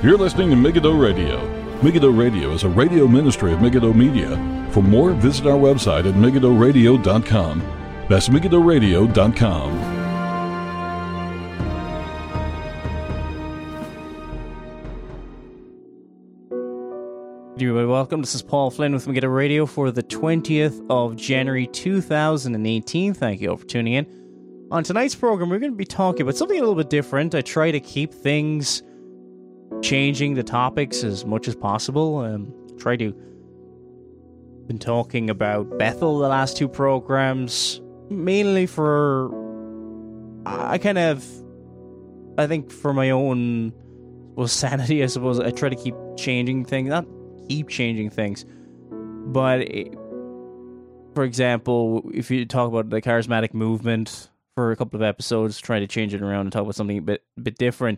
You're listening to Megiddo Radio. Megiddo Radio is a radio ministry of Megiddo Media. For more, visit our website at megiddoradio.com. That's megiddoradio.com. Welcome. This is Paul Flynn with Megiddo Radio for the 20th of January 2018. Thank you all for tuning in. On tonight's program, we're going to be talking about something a little bit different. I try to keep things changing the topics as much as possible. Been talking about Bethel the last two programs, mainly for I think for my own sanity, I suppose. I try to keep changing things, not keep changing things, but for example, if you talk about the charismatic movement for a couple of episodes, try to change it around and talk about something a bit different.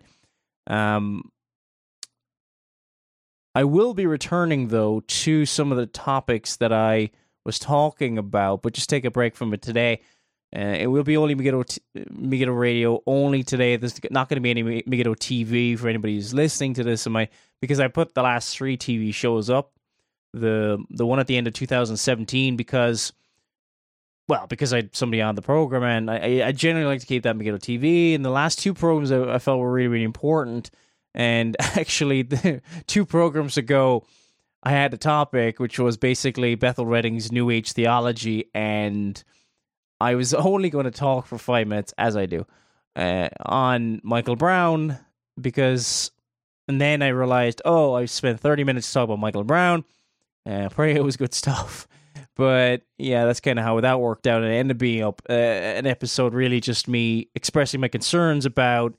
I will be returning, though, to some of the topics that I was talking about, but just take a break from it today. It will be only Megiddo Radio only today. There's not going to be any Megiddo TV for anybody who's listening to this. Because I put the last three TV shows up, the one at the end of 2017, because I had somebody on the program, and I generally like to keep that Megiddo TV. And the last two programs I felt were really, really important. And actually, 2 programs ago, I had a topic which was basically Bethel Redding's New Age theology, and I was only going to talk for 5 minutes, as I do, on Michael Brown, and then I realized, I spent 30 minutes to talk about Michael Brown, probably it was good stuff, but yeah, that's kind of how that worked out, and it ended up being an episode really just me expressing my concerns about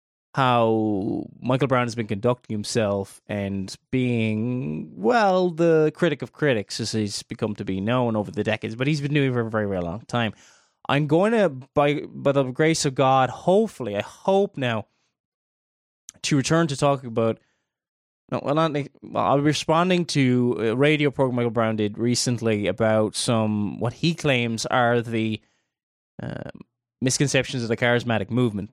how Michael Brown has been conducting himself and being, the critic of critics, as he's become to be known over the decades, but he's been doing it for a very, very long time. I'm going to, by the grace of God, hopefully, I hope now, to return to talking about, I'll be responding to a radio program Michael Brown did recently about some, what he claims are the misconceptions of the charismatic movement.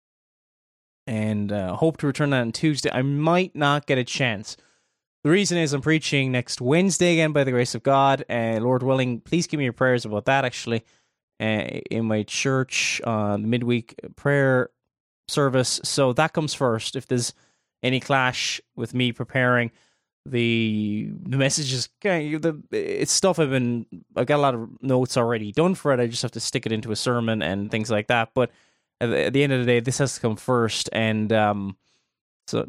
And hope to return that on Tuesday. I might not get a chance. The reason is I'm preaching next Wednesday again, by the grace of God. Lord willing, please give me your prayers about that, actually, in my church on the midweek prayer service. So that comes first. If there's any clash with me preparing, the messages, it's stuff I've got a lot of notes already done for it. I just have to stick it into a sermon and things like that. But at the end of the day, this has to come first, and so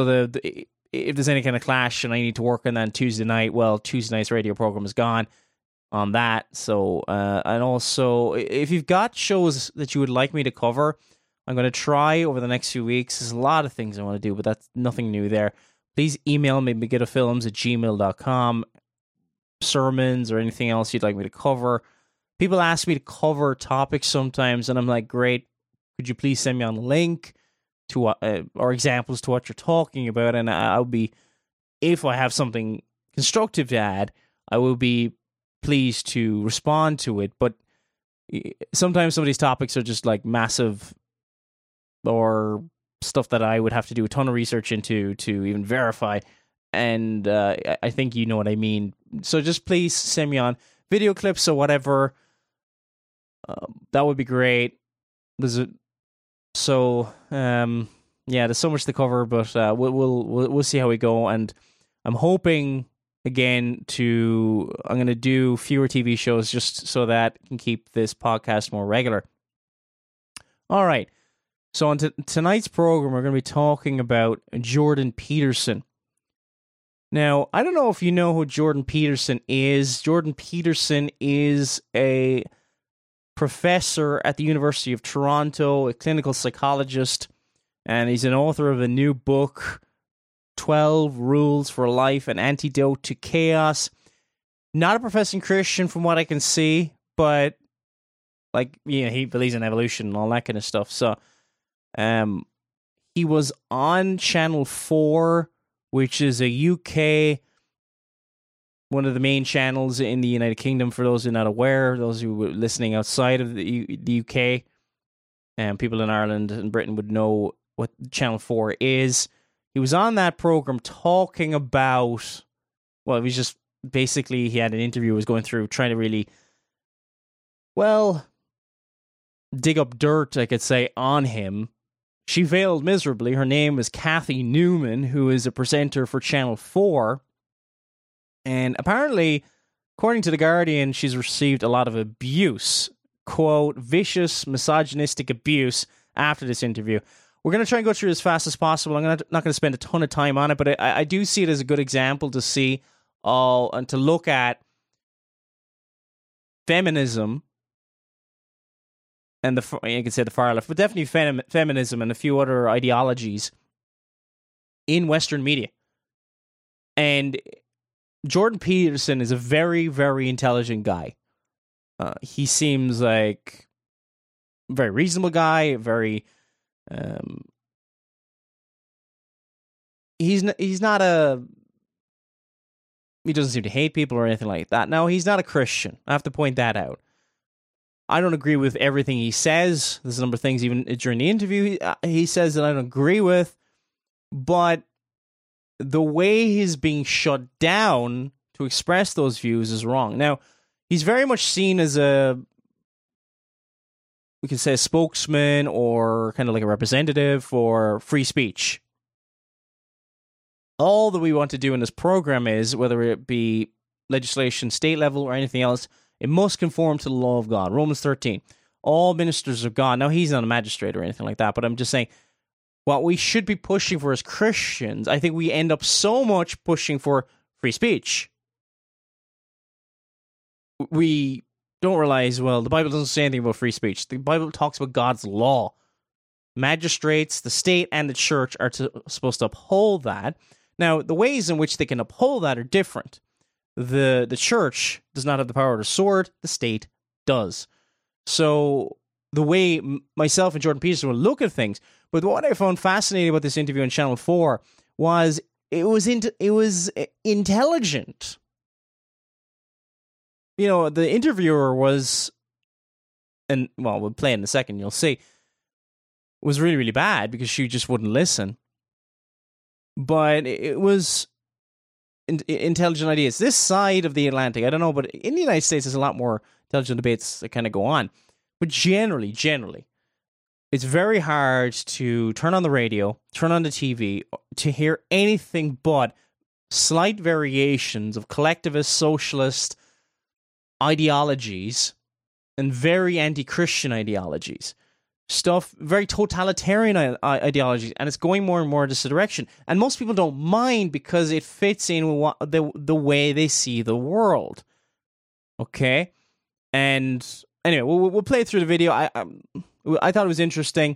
if there's any kind of clash and I need to work on that on Tuesday night, Tuesday night's radio program is gone on that. So and also, if you've got shows that you would like me to cover, I'm going to try over the next few weeks. There's a lot of things I want to do, but that's nothing new there. Please email me, megiddofilms@gmail.com, sermons or anything else you'd like me to cover. People ask me to cover topics sometimes, and I'm like, great. Could you please send me on a link to or examples to what you're talking about? And I'll be, if I have something constructive to add, I will be pleased to respond to it. But sometimes some of these topics are just like massive, or stuff that I would have to do a ton of research into to even verify. And I think you know what I mean. So just please send me on video clips or whatever. That would be great. There's so much to cover, but we'll see how we go. And I'm hoping again I'm going to do fewer TV shows just so that I can keep this podcast more regular. All right. So on tonight's program, we're going to be talking about Jordan Peterson. Now, I don't know if you know who Jordan Peterson is. Jordan Peterson is a professor at the University of Toronto, a clinical psychologist, and he's an author of a new book, 12 Rules for Life, An Antidote to Chaos. Not a professing Christian from what I can see, but he believes in evolution and all that kind of stuff. So he was on Channel 4, which is a UK, one of the main channels in the United Kingdom, for those who are not aware, those who are listening outside of the UK, and people in Ireland and Britain would know what Channel 4 is. He was on that program talking about, well, it was just basically he had an interview, was going through trying to really, well, dig up dirt, I could say, on him. She failed miserably. Her name was Kathy Newman, who is a presenter for Channel 4. And apparently, according to The Guardian, she's received a lot of abuse. Quote, vicious, misogynistic abuse after this interview. We're going to try and go through as fast as possible. I'm not going to spend a ton of time on it, but I do see it as a good example to see and to look at feminism and you could say the far left, but definitely feminism and a few other ideologies in Western media. And Jordan Peterson is a very, very intelligent guy. He seems like a very reasonable guy, very... He doesn't seem to hate people or anything like that. Now, he's not a Christian. I have to point that out. I don't agree with everything he says. There's a number of things, even during the interview, he says that I don't agree with. But the way he's being shut down to express those views is wrong. Now, he's very much seen as we can say a spokesman or kind of like a representative for free speech. All that we want to do in this program is, whether it be legislation, state level, or anything else, it must conform to the law of God. Romans 13. All ministers of God. Now, he's not a magistrate or anything like that, but I'm just saying, what we should be pushing for as Christians, I think we end up so much pushing for free speech. We don't realize, well, the Bible doesn't say anything about free speech. The Bible talks about God's law. Magistrates, the state, and the church are supposed to uphold that. Now, the ways in which they can uphold that are different. The church does not have the power of the sword. The state does. So the way myself and Jordan Peterson will look at things, but what I found fascinating about this interview on Channel 4 was it was intelligent. You know, the interviewer was, and well, we'll play in a second, you'll see, was really, really bad because she just wouldn't listen. But it was intelligent ideas. This side of the Atlantic, I don't know, but in the United States, there's a lot more intelligent debates that kind of go on. But generally, it's very hard to turn on the radio, turn on the TV, to hear anything but slight variations of collectivist, socialist ideologies and very anti-Christian ideologies. Stuff, very totalitarian ideologies, and it's going more and more in this direction. And most people don't mind because it fits in with the way they see the world. Okay? And anyway, we'll play through the video. I thought it was interesting.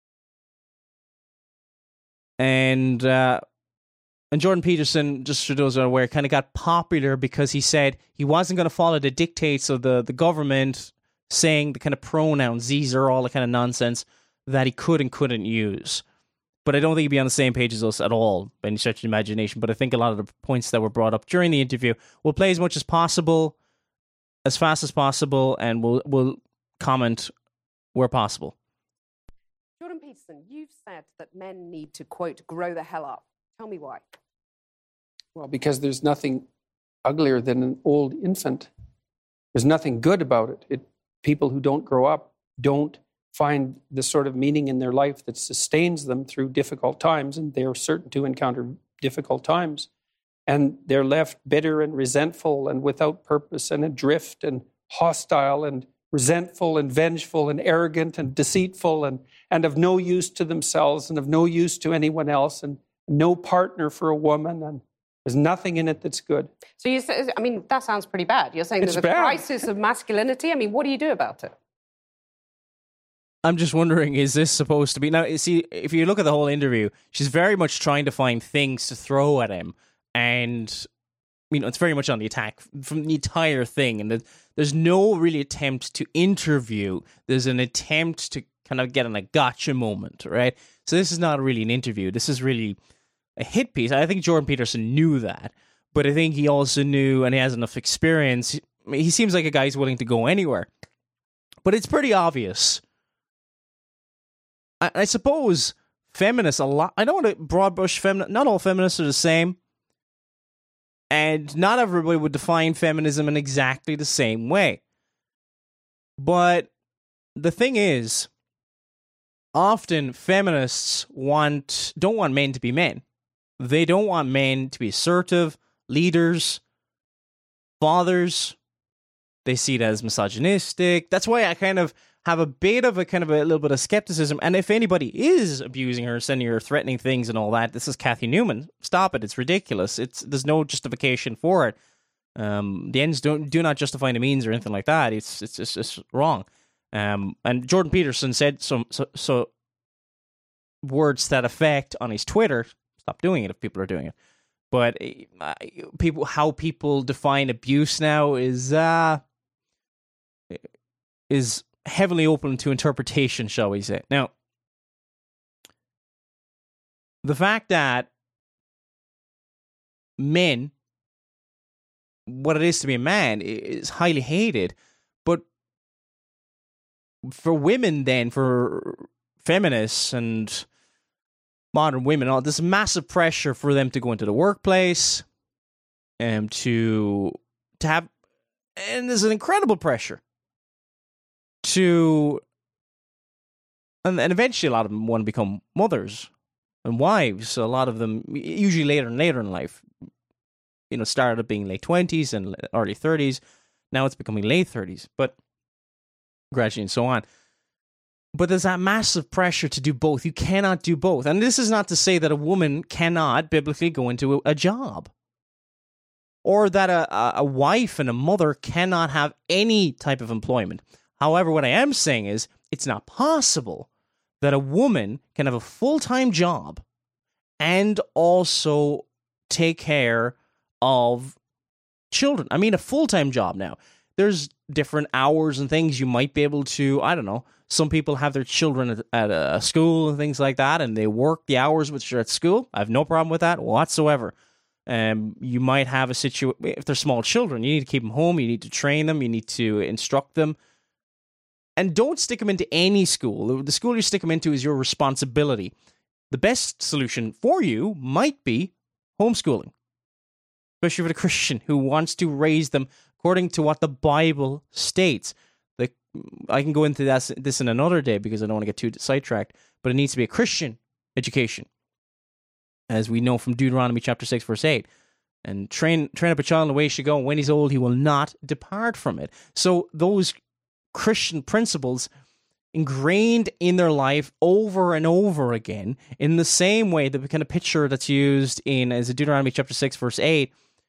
And Jordan Peterson, just for those who are aware, kind of got popular because he said he wasn't going to follow the dictates of the government, saying the kind of pronouns, these are all the kind of nonsense that he could and couldn't use. But I don't think he'd be on the same page as us at all by any stretch of imagination. But I think a lot of the points that were brought up during the interview, we'll play as much as possible, as fast as possible, and we'll comment where possible. Jordan Peterson, you've said that men need to, quote, grow the hell up. Tell me why. Well, because there's nothing uglier than an old infant. There's nothing good about it. People who don't grow up don't find the sort of meaning in their life that sustains them through difficult times, and they're certain to encounter difficult times. And they're left bitter and resentful and without purpose and adrift and hostile and resentful and vengeful and arrogant and deceitful and of no use to themselves and of no use to anyone else and no partner for a woman, and there's nothing in it that's good. So you say, I mean, that sounds pretty bad. You're saying It's there's a bad. crisis of masculinity. I mean, what do you do about it? I'm just wondering, is this supposed to be... Now, you see, if you look at the whole interview, she's very much trying to find things to throw at him. And, you know, it's very much on the attack from the entire thing. And there's no really attempt to interview. There's an attempt to kind of get on a gotcha moment, right? So this is not really an interview. This is really a hit piece. I think Jordan Peterson knew that. But I think he also knew, and he has enough experience. He seems like a guy who's willing to go anywhere. But it's pretty obvious. I suppose feminists a lot. I don't want to broad brush feminists. Not all feminists are the same. And not everybody would define feminism in exactly the same way. But the thing is, often feminists don't want men to be men. They don't want men to be assertive, leaders, fathers. They see it as misogynistic. That's why I kind of have a little bit of skepticism. And if anybody is abusing her, sending her threatening things and all that, this is Kathy Newman. Stop it. It's ridiculous. There's no justification for it. The ends do not justify the means or anything like that. It's just wrong. And Jordan Peterson said some words to that effect on his Twitter. Stop doing it if people are doing it. But how people define abuse now is heavily open to interpretation, shall we say. Now, the fact that men, what it is to be a man, is highly hated, but for women then, for feminists and modern women, there's massive pressure for them to go into the workplace and to have, and there's an incredible pressure to, and eventually a lot of them want to become mothers and wives. A lot of them, usually later and later in life, started being late 20s and early 30s. Now it's becoming late 30s, but gradually and so on. But there's that massive pressure to do both. You cannot do both. And this is not to say that a woman cannot biblically go into a job, or that a wife and a mother cannot have any type of employment. However, what I am saying is it's not possible that a woman can have a full-time job and also take care of children. I mean, a full-time job now. There's different hours and things you might be able to, I don't know, some people have their children at a school and things like that, and they work the hours which are at school. I have no problem with that whatsoever. You might have a situation, if they're small children, you need to keep them home, you need to train them, you need to instruct them. And don't stick them into any school. The school you stick them into is your responsibility. The best solution for you might be homeschooling, especially for the Christian who wants to raise them according to what the Bible states. I can go into this in another day because I don't want to get too sidetracked, but it needs to be a Christian education, as we know from Deuteronomy chapter 6, verse 8. And train up a child in the way he should go, and when he's old, he will not depart from it. So those Christian principles ingrained in their life over and over again, in the same way, the kind of picture that's used in as Deuteronomy chapter 6, verse 8,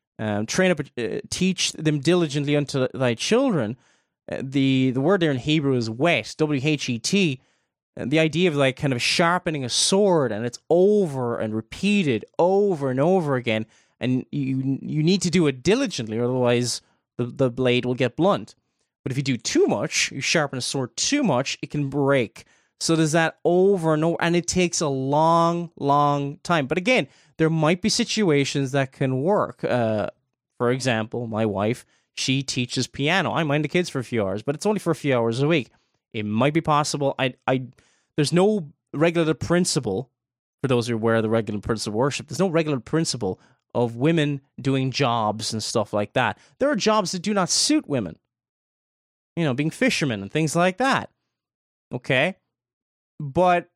teach them diligently unto thy children. The word there in Hebrew is whet, W-H-E-T. The idea of like kind of sharpening a sword, and it's over and repeated over and over again, and you need to do it diligently, otherwise the blade will get blunt. But if you do too much, you sharpen a sword too much, it can break. So there's that over and over, and it takes a long, long time. But again, there might be situations that can work. For example, my wife, she teaches piano. I mind the kids for a few hours, but it's only for a few hours a week. It might be possible. There's no regular principle, for those who are aware of the regular principle of worship, there's no regular principle of women doing jobs and stuff like that. There are jobs that do not suit women. Being fishermen and things like that. Okay? But,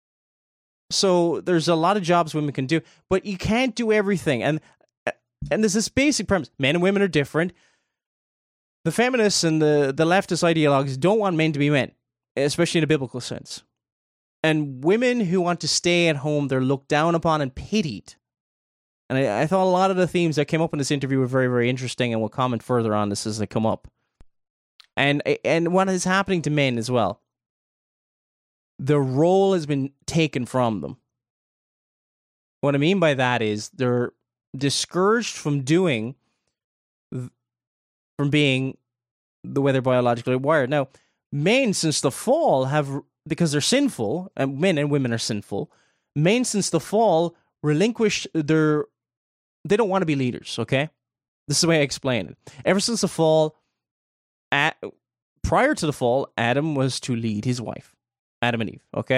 so there's a lot of jobs women can do, but you can't do everything. And there's this basic premise. Men and women are different. The feminists and the leftist ideologues don't want men to be men, especially in a biblical sense. And women who want to stay at home, they're looked down upon and pitied. And I thought a lot of the themes that came up in this interview were very, very interesting, and we'll comment further on this as they come up. And what is happening to men as well. The role has been taken from them. What I mean by that is they're discouraged from being the way they're biologically wired. Now, men since the fall because they're sinful, and men and women are sinful, men since the fall relinquished they don't want to be leaders, okay? This is the way I explain it. Ever since the fall, prior to the fall, Adam was to lead his wife, Adam and Eve, okay?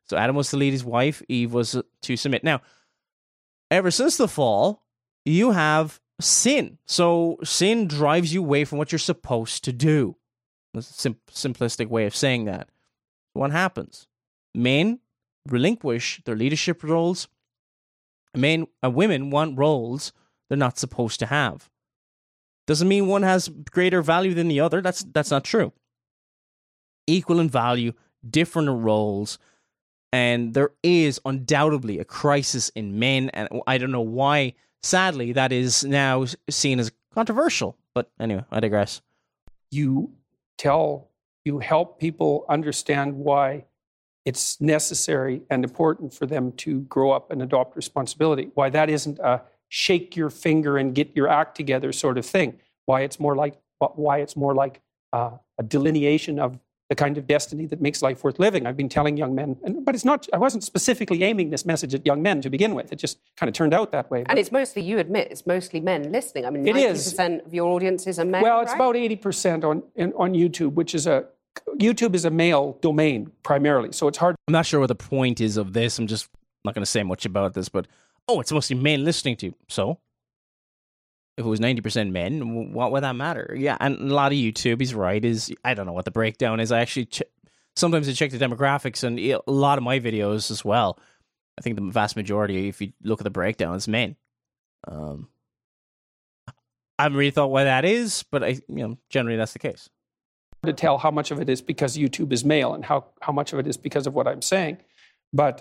So Adam was to lead his wife, Eve was to submit. Now, ever since the fall, you have sin. So sin drives you away from what you're supposed to do. That's a simplistic way of saying that. What happens? Men relinquish their leadership roles. Women want roles they're not supposed to have. Doesn't mean one has greater value than the other. That's not true. Equal in value, different roles, and there is undoubtedly a crisis in men, and I don't know why, sadly, that is now seen as controversial. But anyway, I digress. You help people understand why it's necessary and important for them to grow up and adopt responsibility, why that isn't a shake your finger and get your act together sort of thing, why it's more like a delineation of the kind of destiny that makes life worth living. I've been telling young men, but it's not, I wasn't specifically aiming this message at young men to begin with. It just kind of turned out that way. And it's mostly, you admit, it's mostly men listening. I mean, it 90% of your audiences are men, well, it's right? about 80% on YouTube, YouTube is a male domain primarily, so it's hard. I'm not sure what the point is of this. I'm just not going to say much about this, but it's mostly men listening to. So if it was 90% men, what would that matter? Yeah, and a lot of YouTube, he's right, I don't know what the breakdown is. I actually, sometimes I check the demographics, and a lot of my videos as well, I think the vast majority, if you look at the breakdown, it's men. I haven't really thought why that is, but generally that's the case. To tell how much of it is because YouTube is male and how much of it is because of what I'm saying. But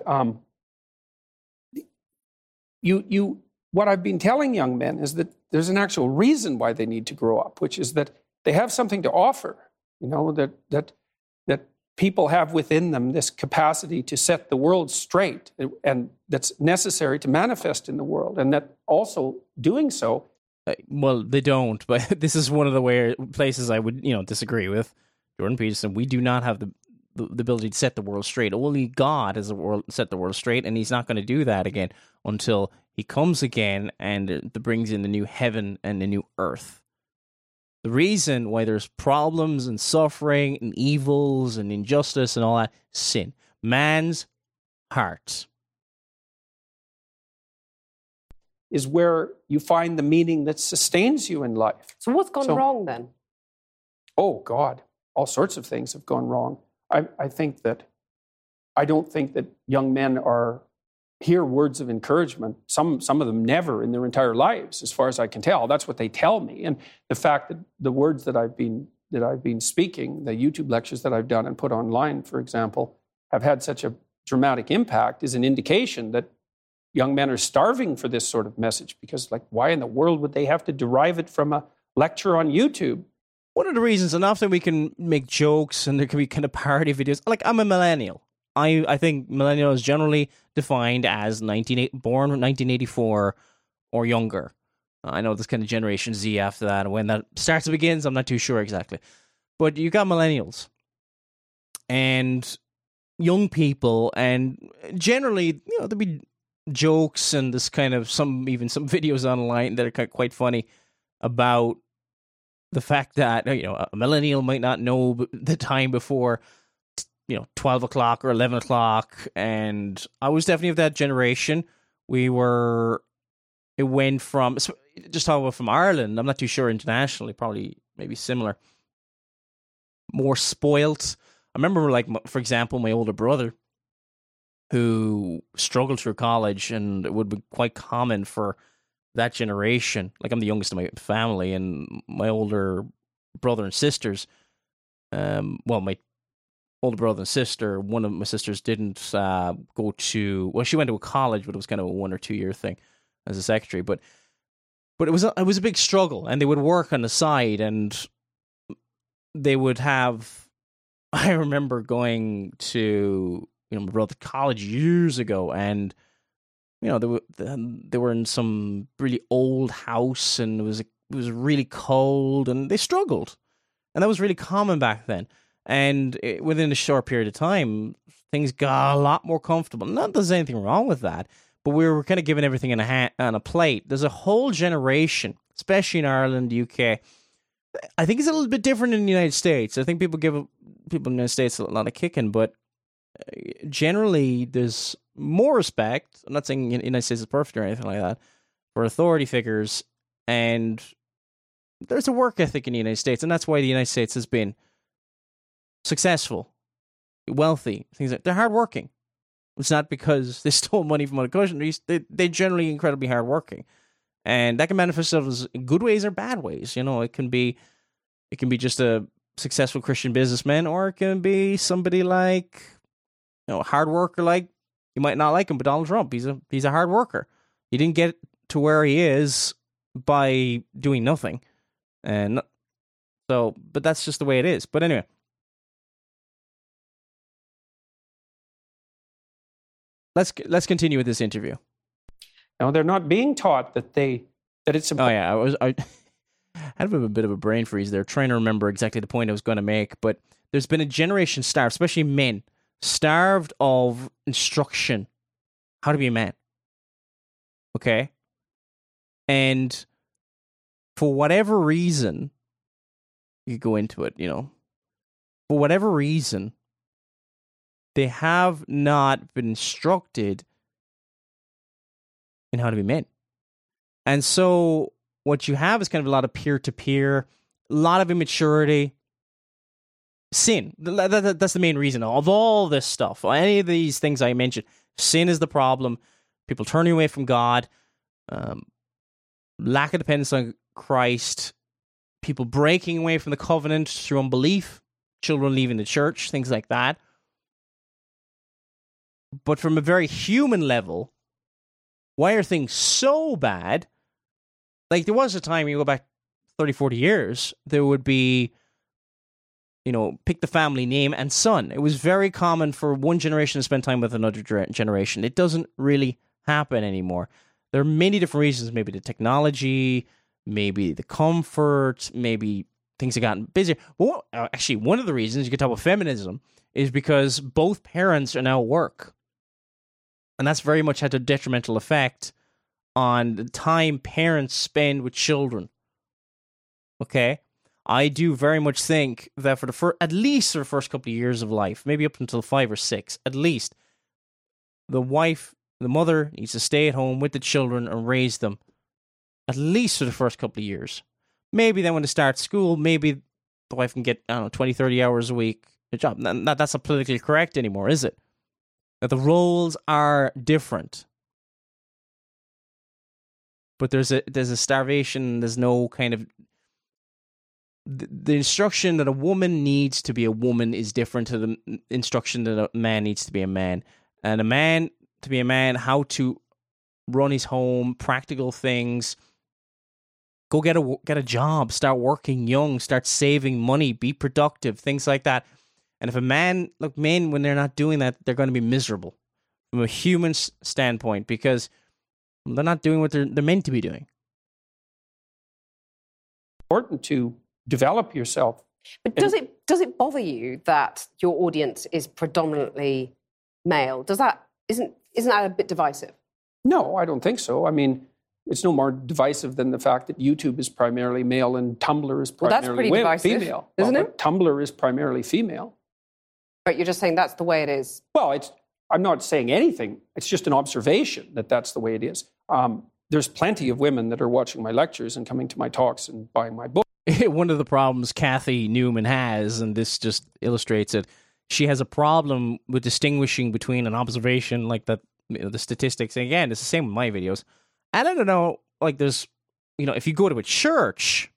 what I've been telling young men is that there's an actual reason why they need to grow up, which is that they have something to offer, that people have within them this capacity to set the world straight, and that's necessary to manifest in the world, and that also doing so. Well, they don't, but this is one of the places I would, disagree with Jordan Peterson. We do not have the ability to set the world straight. Only God has set the world straight, and he's not going to do that again until he comes again and brings in the new heaven and the new earth. The reason why there's problems and suffering and evils and injustice and all that, sin. Man's heart is where you find the meaning that sustains you in life. So what's gone wrong then? Oh, God, all sorts of things have gone wrong. I don't think that young men hear words of encouragement. Some of them never in their entire lives, as far as I can tell. That's what they tell me. And the fact that the words that I've been speaking, the YouTube lectures that I've done and put online, for example, have had such a dramatic impact is an indication that young men are starving for this sort of message, because why in the world would they have to derive it from a lecture on YouTube? One of the reasons, and often we can make jokes and there can be kind of parody videos. I'm a millennial. I think millennial is generally defined as born 1984 or younger. I know there's kind of Generation Z after that, and when that starts and begins, I'm not too sure exactly. But you got millennials and young people, and generally, there'll be jokes and this kind of some videos online that are quite funny about the fact that a millennial might not know the time before 12 o'clock or 11 o'clock, and I was definitely of that generation. It went from, just talking about from Ireland, I'm not too sure internationally, probably maybe similar, more spoilt. I remember, for example, my older brother, who struggled through college, and it would be quite common for that generation. I'm the youngest in my family, and my older brother and sisters, my older brother and sister, one of my sisters didn't go to, she went to a college, but it was kind of a 1 or 2 year thing as a secretary, but it was a big struggle, and they would work on the side, and they would have, I remember going to my brother college years ago, and they were in some really old house, and it was really cold, and they struggled, and that was really common back then. And within a short period of time, things got a lot more comfortable. Not that there's anything wrong with that, but we were kind of given everything on a plate. There's a whole generation, especially in Ireland, UK. I think it's a little bit different in the United States. I think people give people in the United States a lot of kicking, but generally there's more respect. I'm not saying the United States is perfect or anything like that for authority figures, and there's a work ethic in the United States, and that's why the United States has been successful, wealthy. Things like they're hardworking. It's not because they stole money from other countries. They're generally incredibly hardworking, and that can manifest itself in good ways or bad ways. It can be just a successful Christian businessman, or it can be somebody like, a hard worker. Like, you might not like him, but Donald Trump, he's a hard worker. He didn't get to where he is by doing nothing, and so, but that's just the way it is. But anyway. Let's continue with this interview. No, they're not being taught that it's important. Oh yeah, I had a bit of a brain freeze there, trying to remember exactly the point I was going to make. But there's been a generation starved, especially men, starved of instruction, how to be a man. Okay, and for whatever reason, you could go into it. For whatever reason, they have not been instructed in how to be men. And so what you have is kind of a lot of peer-to-peer, a lot of immaturity, sin. That's the main reason of all this stuff. Any of these things I mentioned, sin is the problem. People turning away from God, lack of dependence on Christ, people breaking away from the covenant through unbelief, children leaving the church, things like that. But from a very human level, why are things so bad? Like, there was a time, you go back 30, 40 years, there would be, pick the family name and son. It was very common for one generation to spend time with another generation. It doesn't really happen anymore. There are many different reasons. Maybe the technology, maybe the comfort, maybe things have gotten busier. Well, actually, one of the reasons you can talk about feminism is because both parents are now at work. And that's very much had a detrimental effect on the time parents spend with children. Okay? I do very much think that for at least the first couple of years of life, maybe up until 5 or 6, at least, the mother needs to stay at home with the children and raise them, at least for the first couple of years. Maybe then when they start school, maybe the wife can get, 20, 30 hours a week a job. That's not politically correct anymore, is it? That the roles are different. But there's a starvation, there's no kind of... The instruction that a woman needs to be a woman is different to the instruction that a man needs to be a man. And a man, to be a man, how to run his home, practical things, go get a job, start working young, start saving money, be productive, things like that. And if men, when they're not doing that, they're going to be miserable from a human standpoint because they're not doing what they're meant to be doing. Important to develop yourself. But does it bother you that your audience is predominantly male? Isn't that a bit divisive? No, I don't think so. I mean, it's no more divisive than the fact that YouTube is primarily male and Tumblr is primarily female. Isn't it? Tumblr is primarily female. But you're just saying that's the way it is. Well, I'm not saying anything. It's just an observation that that's the way it is. There's plenty of women that are watching my lectures and coming to my talks and buying my book. One of the problems Kathy Newman has, and this just illustrates it, she has a problem with distinguishing between an observation like that, the statistics. And again, it's the same with my videos. And I don't know, there's, if you go to a church,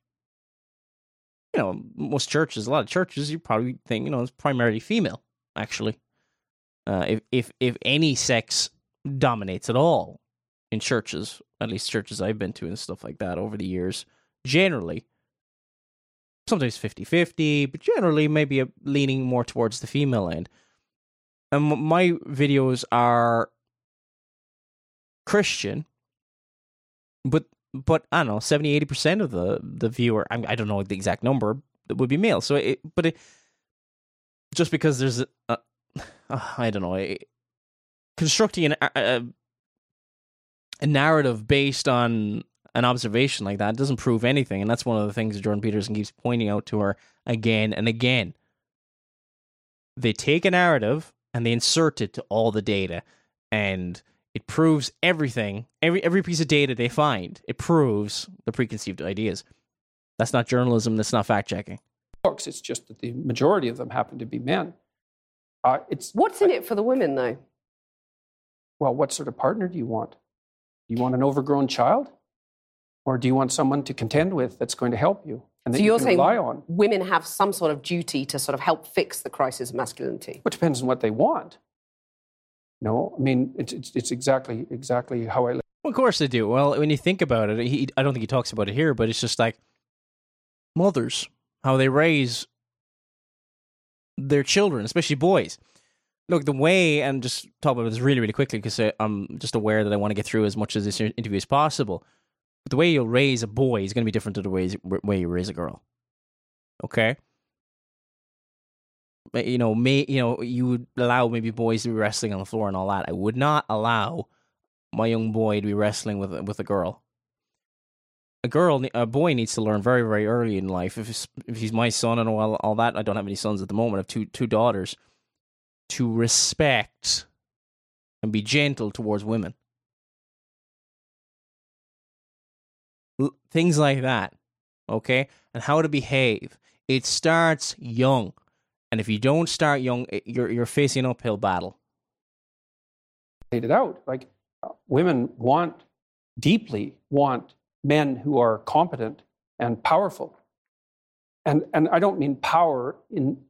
most churches, a lot of churches, you probably think, it's primarily female, actually. If any sex dominates at all in churches, at least churches I've been to and stuff like that over the years, generally, sometimes 50-50, but generally maybe leaning more towards the female end. And my videos are Christian, but I don't know, 70-80% of the viewer, I don't know the exact number, would be male. So just because there's I don't know, constructing a narrative based on an observation like that doesn't prove anything, and that's one of the things that Jordan Peterson keeps pointing out to her again and again. They take a narrative and they insert it to all the data, and it proves everything. Every piece of data they find, it proves the preconceived ideas. That's not journalism. That's not fact checking. Books. It's just that the majority of them happen to be men. What's in it for the women, though? Well, what sort of partner do you want? Do you want an overgrown child? Or do you want someone to contend with that's going to help you and that So you you're can saying rely on? women have some sort of duty to sort of help fix the crisis of masculinity? It depends on what they want. No, I mean, it's exactly how I live. Well, of course they do. Well, when you think about it, I don't think he talks about it here, but it's just like mothers, how they raise their children, especially boys. Look, the way, and just talk about this really, really quickly because I'm just aware that I want to get through as much of this interview as possible. But the way you'll raise a boy is going to be different to the way you raise a girl. Okay? You would allow maybe boys to be wrestling on the floor and all that. I would not allow my young boy to be wrestling with a girl. A boy needs to learn very, very early in life. If he's my son and all that, I don't have any sons at the moment. I have two daughters. To respect and be gentle towards women. Things like that, okay? And how to behave. It starts young. And if you don't start young, you're facing an uphill battle. Laid it out. Like, women deeply want men who are competent and powerful. And I don't mean power in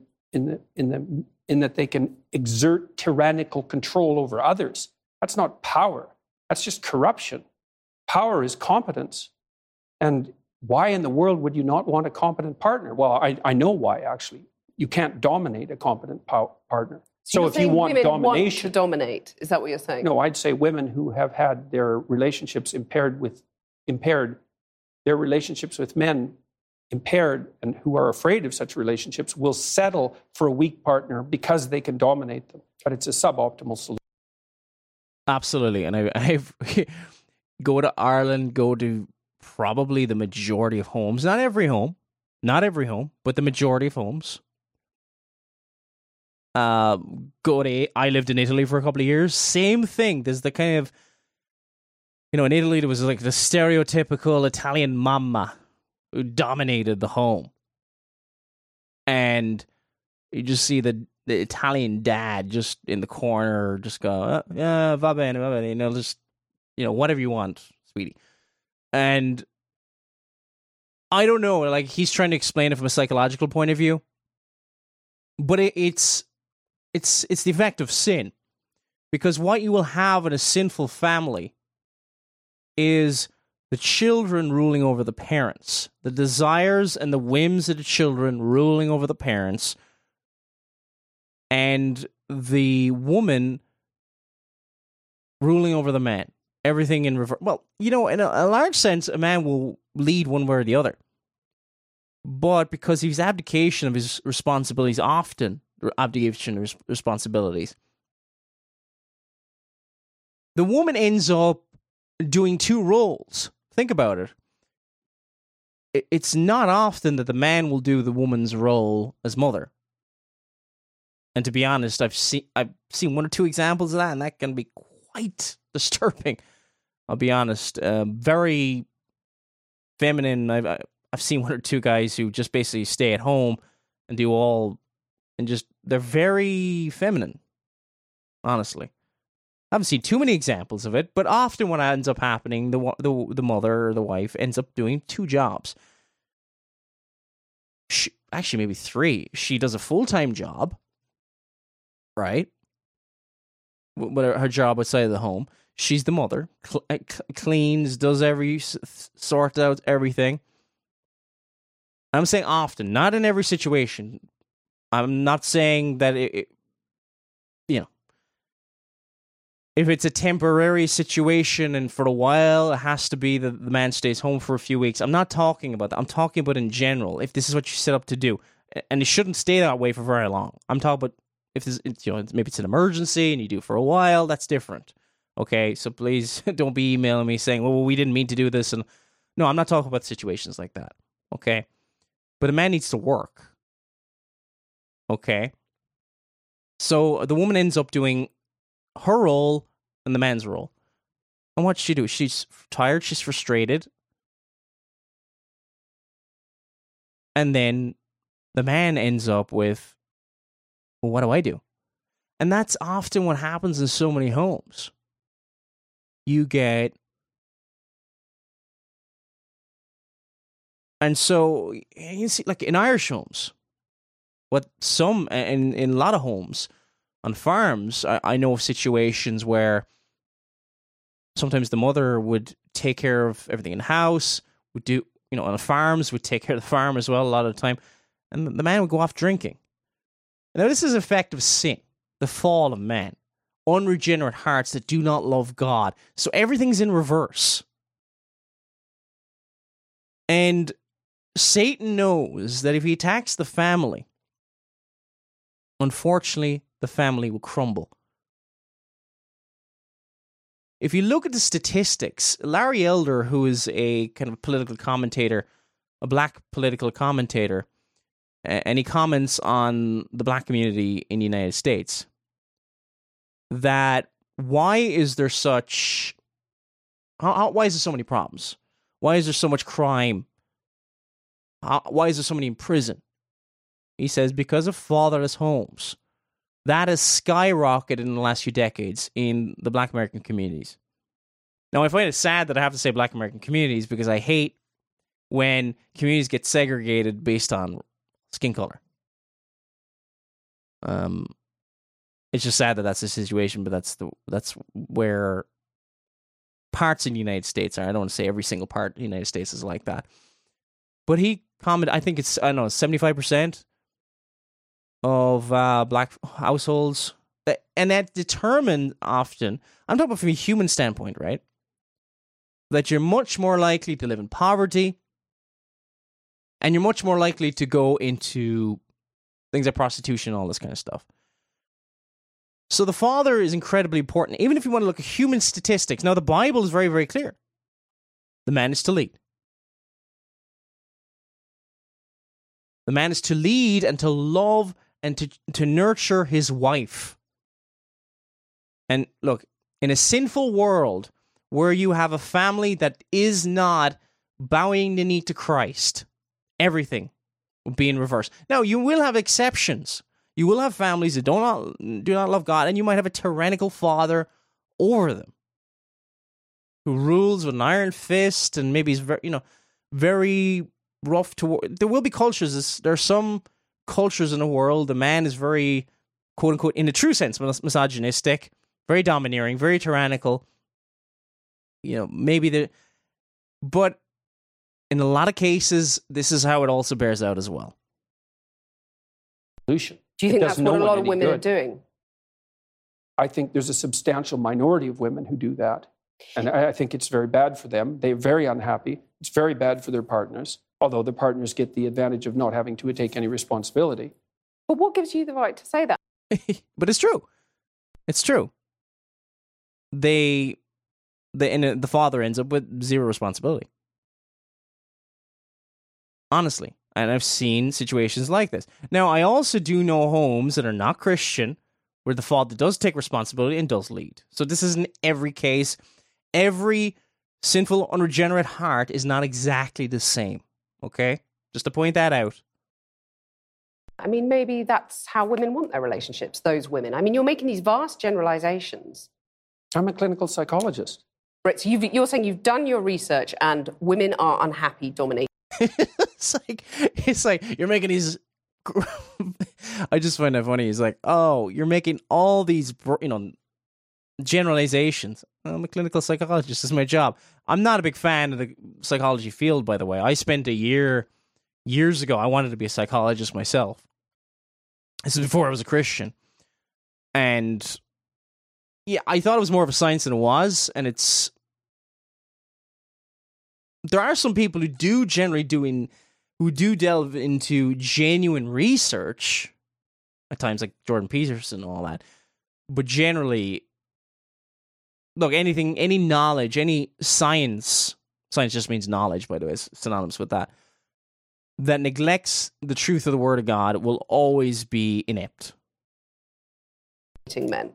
that they can exert tyrannical control over others. That's not power. That's just corruption. Power is competence. And why in the world would you not want a competent partner? Well, I know why, actually. You can't dominate a competent partner. So if you want domination... Want to dominate, is that what you're saying? No, I'd say women who have had their relationships impaired, their relationships with men impaired, and who are afraid of such relationships will settle for a weak partner because they can dominate them. But it's a suboptimal solution. Absolutely. And I've go to Ireland, go to probably the majority of homes, not every home, but the majority of homes. I lived in Italy for a couple of years. Same thing. There's the kind of, in Italy, there was like the stereotypical Italian mamma who dominated the home. And you just see the Italian dad just in the corner, just go, yeah, va bene, just, whatever you want, sweetie. And I don't know, like, he's trying to explain it from a psychological point of view, but it's the effect of sin. Because what you will have in a sinful family is the children ruling over the parents, the desires and the whims of the children ruling over the parents, and the woman ruling over the man. Everything in reverse. Well, in a large sense, a man will lead one way or the other. But because he's abdication of his responsibilities, often abdication of his responsibilities, the woman ends up doing two roles. Think about it. It's not often that the man will do the woman's role as mother. And to be honest, I've seen one or two examples of that, and that can be quite disturbing. I'll be honest. Very feminine. I've seen one or two guys who just basically stay at home and do all, and just they're very feminine. Honestly, I haven't seen too many examples of it, but often what ends up happening, the mother or the wife ends up doing two jobs. Actually, maybe three. She does a full-time job, right? But her job outside of the home. She's the mother, cleans, does sorts out everything. I'm saying often, not in every situation. I'm not saying that if it's a temporary situation and for a while it has to be that the man stays home for a few weeks. I'm not talking about that. I'm talking about in general, if this is what you set up to do. And it shouldn't stay that way for very long. I'm talking about if this, maybe it's an emergency and you do it for a while, that's different. Okay, so please don't be emailing me saying, well, we didn't mean to do this. And no, I'm not talking about situations like that. Okay, but a man needs to work. Okay, So the woman ends up doing her role and the man's role. And what does she do? She's tired, she's frustrated. And then the man ends up with, well, what do I do? And that's often what happens in so many homes. You get... And so, you see, like in Irish homes, what some, in a lot of homes, on farms, I know of situations where sometimes the mother would take care of everything in the house, would do, on the farms, would take care of the farm as well a lot of the time, and the man would go off drinking. Now, this is an effect of sin, the fall of man, unregenerate hearts that do not love God. So everything's in reverse. And Satan knows that if he attacks the family, unfortunately, the family will crumble. If you look at the statistics, Larry Elder, who is a kind of political commentator, a black political commentator, and he comments on the black community in the United States, that why is there such... why is there so many problems? Why is there so much crime? Why is there so many in prison? He says, because of fatherless homes. That has skyrocketed in the last few decades in the black American communities. Now, I find it sad that I have to say black American communities because I hate when communities get segregated based on skin color. It's just sad that that's the situation, but that's where parts in the United States are. I don't want to say every single part of the United States is like that. But he commented, I think it's, 75% of black households. And that determined often, I'm talking from a human standpoint, right? That you're much more likely to live in poverty, and you're much more likely to go into things like prostitution and all this kind of stuff. So the father is incredibly important, even if you want to look at human statistics. Now, the Bible is very, very clear. The man is to lead. The man is to lead and to love and to nurture his wife. And look, in a sinful world where you have a family that is not bowing the knee to Christ, everything will be in reverse. Now, you will have exceptions. You will have families that do not love God, and you might have a tyrannical father over them who rules with an iron fist and maybe is very rough toward. There will be cultures. There are some cultures in the world. The man is very, quote unquote, in the true sense, misogynistic, very domineering, very tyrannical. But in a lot of cases, this is how it also bears out as well. Solution. Do you think that's what a lot of women are doing? I think there's a substantial minority of women who do that. And I think it's very bad for them. They're very unhappy. It's very bad for their partners, although the partners get the advantage of not having to take any responsibility. But what gives you the right to say that? But it's true. It's true. The father ends up with zero responsibility. Honestly. And I've seen situations like this. Now, I also do know homes that are not Christian where the father does take responsibility and does lead. So this isn't every case. Every sinful, unregenerate heart is not exactly the same. Okay? Just to point that out. I mean, maybe that's how women want their relationships, those women. I mean, you're making these vast generalizations. I'm a clinical psychologist. Right, so you're saying you've done your research and women are unhappy, dominated. It's like you're making these. I just find that funny. He's like, oh, you're making all these, generalizations. I'm a clinical psychologist. This is my job. I'm not a big fan of the psychology field, by the way. I spent a years ago. I wanted to be a psychologist myself. This is before I was a Christian, and yeah, I thought it was more of a science than it was, and it's. There are some people who do generally who do delve into genuine research at times, like Jordan Peterson and all that. But generally, look, any knowledge, any science just means knowledge, by the way, it's synonymous with that neglects the truth of the Word of God will always be inept. men.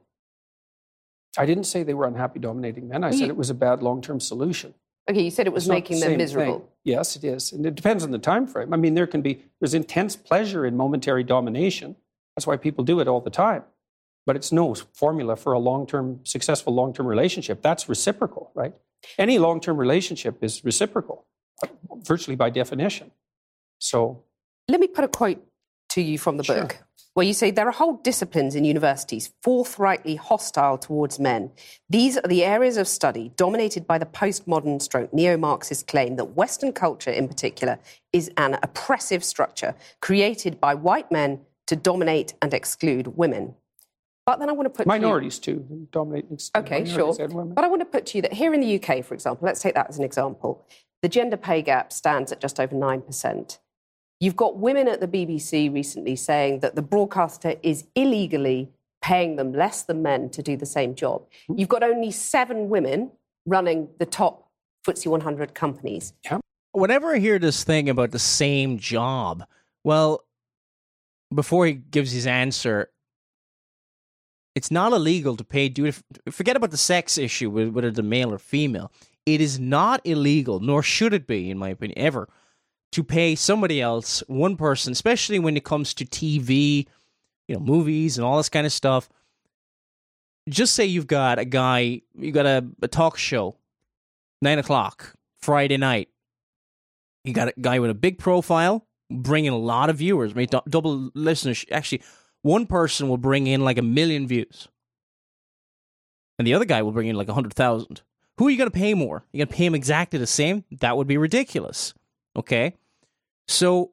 I didn't say they were unhappy dominating men. I said it was a bad long-term solution. Okay, you said it was It's not making the them same miserable. thing. Yes, it is. And it depends on the time frame. I mean, there's intense pleasure in momentary domination. That's why people do it all the time. But it's no formula for a successful long-term relationship. That's reciprocal, right? Any long-term relationship is reciprocal, virtually by definition. So Let me put a quote to you from the book, where you say there are whole disciplines in universities forthrightly hostile towards men. These are the areas of study dominated by the postmodern neo-Marxist claim that Western culture in particular is an oppressive structure created by white men to dominate and exclude women. But then I want to put minorities too dominate and exclude minorities and women. But I want to put to you that here in the UK, for example, let's take that as an example, the gender pay gap stands at just over 9%. You've got women at the BBC recently saying that the broadcaster is illegally paying them less than men to do the same job. You've got only 7 women running the top FTSE 100 companies. Yeah. Whenever I hear this thing about the same job, well, before he gives his answer, it's not illegal to pay forget about the sex issue, whether the male or female. It is not illegal, nor should it be, in my opinion, ever, to pay somebody else, one person, especially when it comes to TV, movies and all this kind of stuff. Just say you've got a talk show, 9 o'clock, Friday night. You got a guy with a big profile, bringing a lot of viewers, double listeners. Actually, one person will bring in like 1 million views, and the other guy will bring in like 100,000. Who are you going to pay more? You going to pay him exactly the same? That would be ridiculous. Okay? So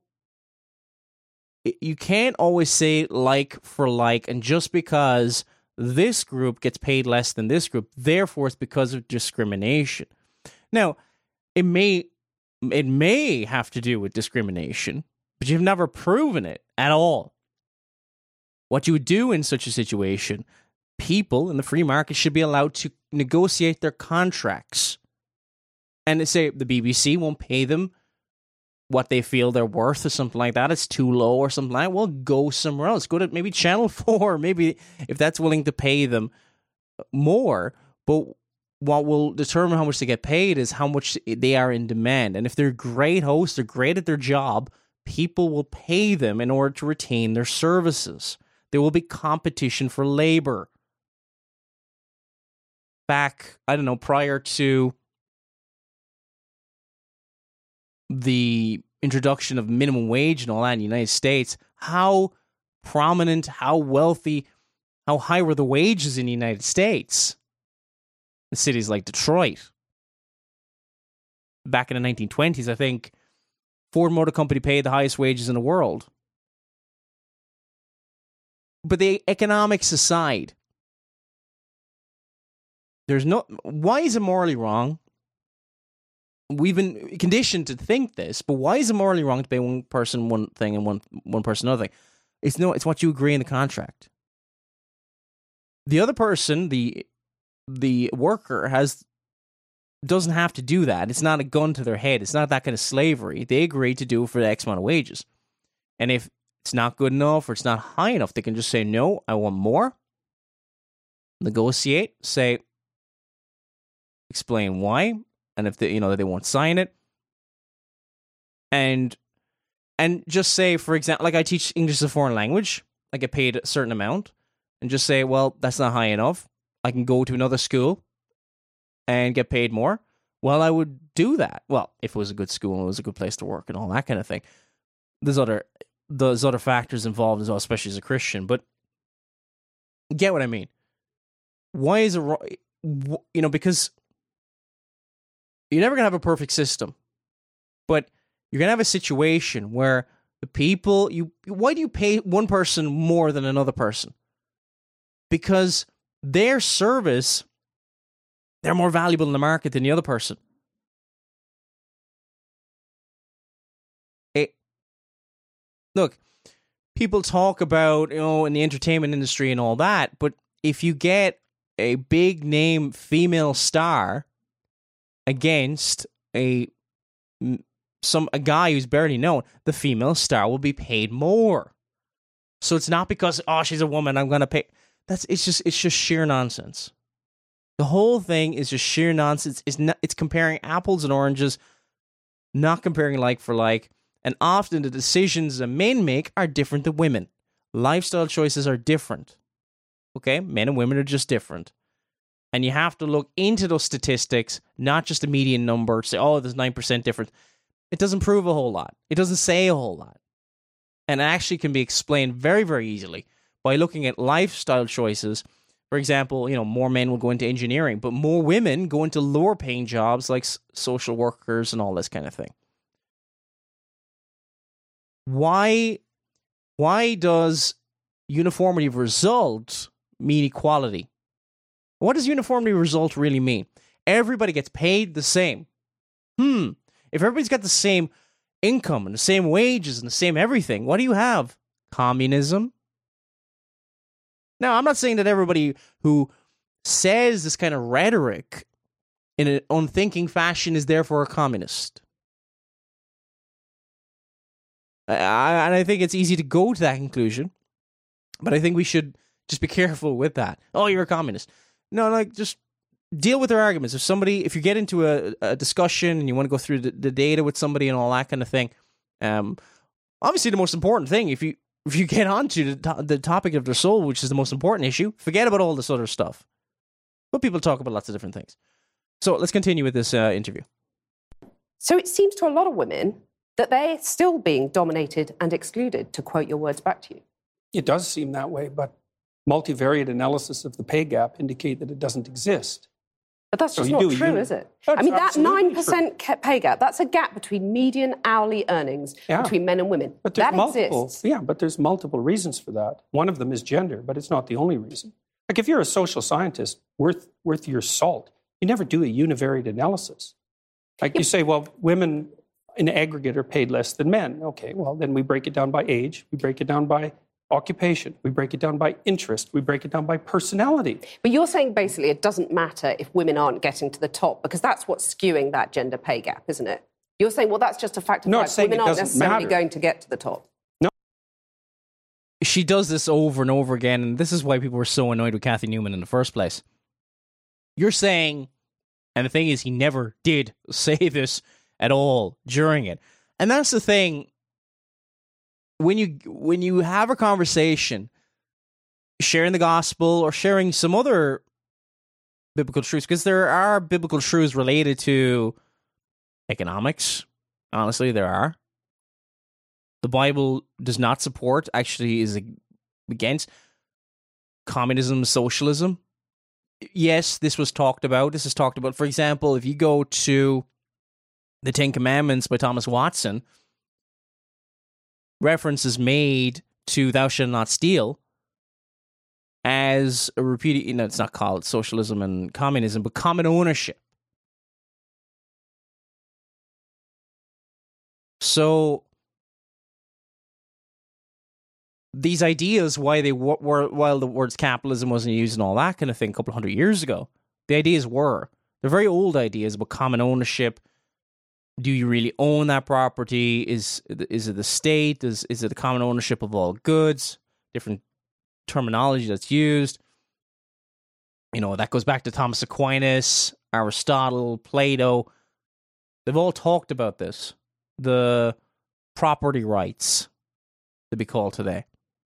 you can't always say like for like, and just because this group gets paid less than this group, therefore it's because of discrimination. Now, it may have to do with discrimination, but you've never proven it at all. What you would do in such a situation, people in the free market should be allowed to negotiate their contracts. And they say the BBC won't pay them what they feel they're worth or something like that. It's too low or something like that. Well, go somewhere else. Go to maybe Channel 4, maybe if that's willing to pay them more. But what will determine how much they get paid is how much they are in demand. And if they're great hosts, they're great at their job, people will pay them in order to retain their services. There will be competition for labor. Back, prior to the introduction of minimum wage and all that in the United States, how prominent, how wealthy, how high were the wages in the United States? In cities like Detroit. Back in the 1920s, I think Ford Motor Company paid the highest wages in the world. But the economics aside, why is it morally wrong? We've been conditioned to think this, but why is it morally wrong to pay one person one thing and one person another thing? It's what you agree in the contract. The other person, the worker, doesn't have to do that. It's not a gun to their head. It's not that kind of slavery. They agree to do it for the X amount of wages. And if it's not good enough or it's not high enough, they can just say, no, I want more. Negotiate, explain why. And if they won't sign it, and just say, for example, like I teach English as a foreign language, I get paid a certain amount, and just say, well, that's not high enough. I can go to another school and get paid more. Well, I would do that. Well, if it was a good school and it was a good place to work and all that kind of thing. There's other factors involved as well, especially as a Christian. But you get what I mean? Why is it wrong? Because you're never going to have a perfect system, but you're going to have a situation where the people, why do you pay one person more than another person? Because their service, they're more valuable in the market than the other person. Look, people talk about, in the entertainment industry and all that, but if you get a big name female star against a guy who's barely known, the female star will be paid more. So it's not because, she's a woman, I'm going to pay. it's just sheer nonsense. The whole thing is just sheer nonsense. It's comparing apples and oranges, not comparing like for like. And often the decisions that men make are different than women. Lifestyle choices are different. Okay? Men and women are just different. And you have to look into those statistics, not just a median number, say, oh, there's 9% difference. It doesn't prove a whole lot. It doesn't say a whole lot. And it actually can be explained very, very easily by looking at lifestyle choices. For example, more men will go into engineering, but more women go into lower paying jobs like social workers and all this kind of thing. Why does uniformity of result mean equality? What does uniformity of result really mean? Everybody gets paid the same. If everybody's got the same income and the same wages and the same everything, what do you have? Communism? Now, I'm not saying that everybody who says this kind of rhetoric in an unthinking fashion is therefore a communist. And I think it's easy to go to that conclusion, but I think we should just be careful with that. Oh, you're a communist. No, just deal with their arguments. If you get into a discussion and you want to go through the data with somebody and all that kind of thing, obviously the most important thing, if you get onto the topic of their soul, which is the most important issue, forget about all this other stuff. But people talk about lots of different things. So let's continue with this interview. So it seems to a lot of women that they're still being dominated and excluded, to quote your words back to you. It does seem that way, but multivariate analysis of the pay gap indicate that it doesn't exist. But that's just not true, is it? That's that 9% pay gap, that's a gap between median hourly earnings between men and women. But there's that exists. Yeah, but there's multiple reasons for that. One of them is gender, but it's not the only reason. Like if you're a social scientist worth your salt, you never do a univariate analysis. Like you say, well, women in aggregate are paid less than men. Okay, well, then we break it down by age, we break it down by occupation, we break it down by interest, we break it down by personality. But you're saying basically it doesn't matter if women aren't getting to the top, because that's what's skewing that gender pay gap, isn't it? You're saying, well, that's just a fact of life. Women aren't necessarily going to get to the top. No. She does this over and over again, and this is why people were so annoyed with Cathy Newman in the first place. You're saying, and the thing is, he never did say this at all during it. And that's the thing. When you have a conversation, sharing the gospel or sharing some other biblical truths, because there are biblical truths related to economics. Honestly, there are. The Bible does not support, actually is against communism, socialism. Yes, this was talked about. This is talked about. For example, if you go to the Ten Commandments by Thomas Watson, reference is made to thou shalt not steal as a repeated, it's not called socialism and communism, but common ownership. So these ideas, while the words capitalism wasn't used and all that kind of thing a couple hundred years ago, the ideas they're very old ideas about common ownership. Do you really own that property? Is it the state? Is it the common ownership of all goods? Different terminology that's used. That goes back to Thomas Aquinas, Aristotle, Plato. They've all talked about this. The property rights to be called today.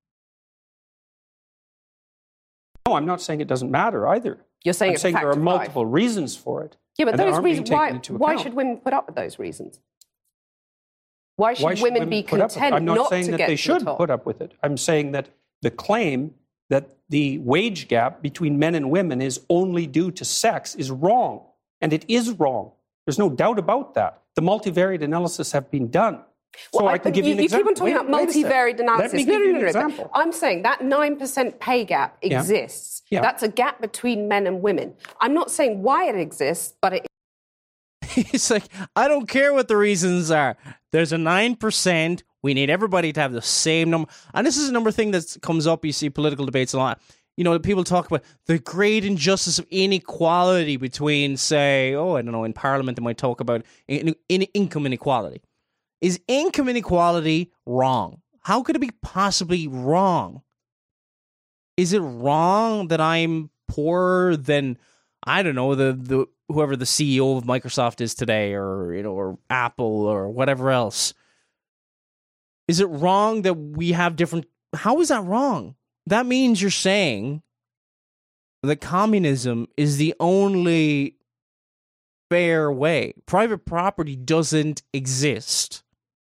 No, I'm not saying it doesn't matter either. You're saying I'm saying there are multiple reasons for it. Yeah, but those reasons, why should women put up with those reasons? Why should women be content I'm not saying to that they should put up with it. I'm saying that the claim that the wage gap between men and women is only due to sex is wrong. And it is wrong. There's no doubt about that. The multivariate analysis have been done. So I can give you an example. You keep on talking about multivariate analysis. Let me give you an example. I'm saying that 9% pay gap exists. Yeah. That's a gap between men and women. I'm not saying why it exists, but it... It's like, I don't care what the reasons are. There's a 9%. We need everybody to have the same number. And this is a number thing that comes up. You see political debates a lot. People talk about the great injustice of inequality between, say, in Parliament they might talk about income inequality. Is income inequality wrong? How could it be possibly wrong? is it wrong that I'm poorer than, I don't know, the whoever the CEO of Microsoft is today, or or Apple or whatever else? Is it wrong that we have different? How is that wrong? That means you're saying that communism is the only fair way. Private property doesn't exist.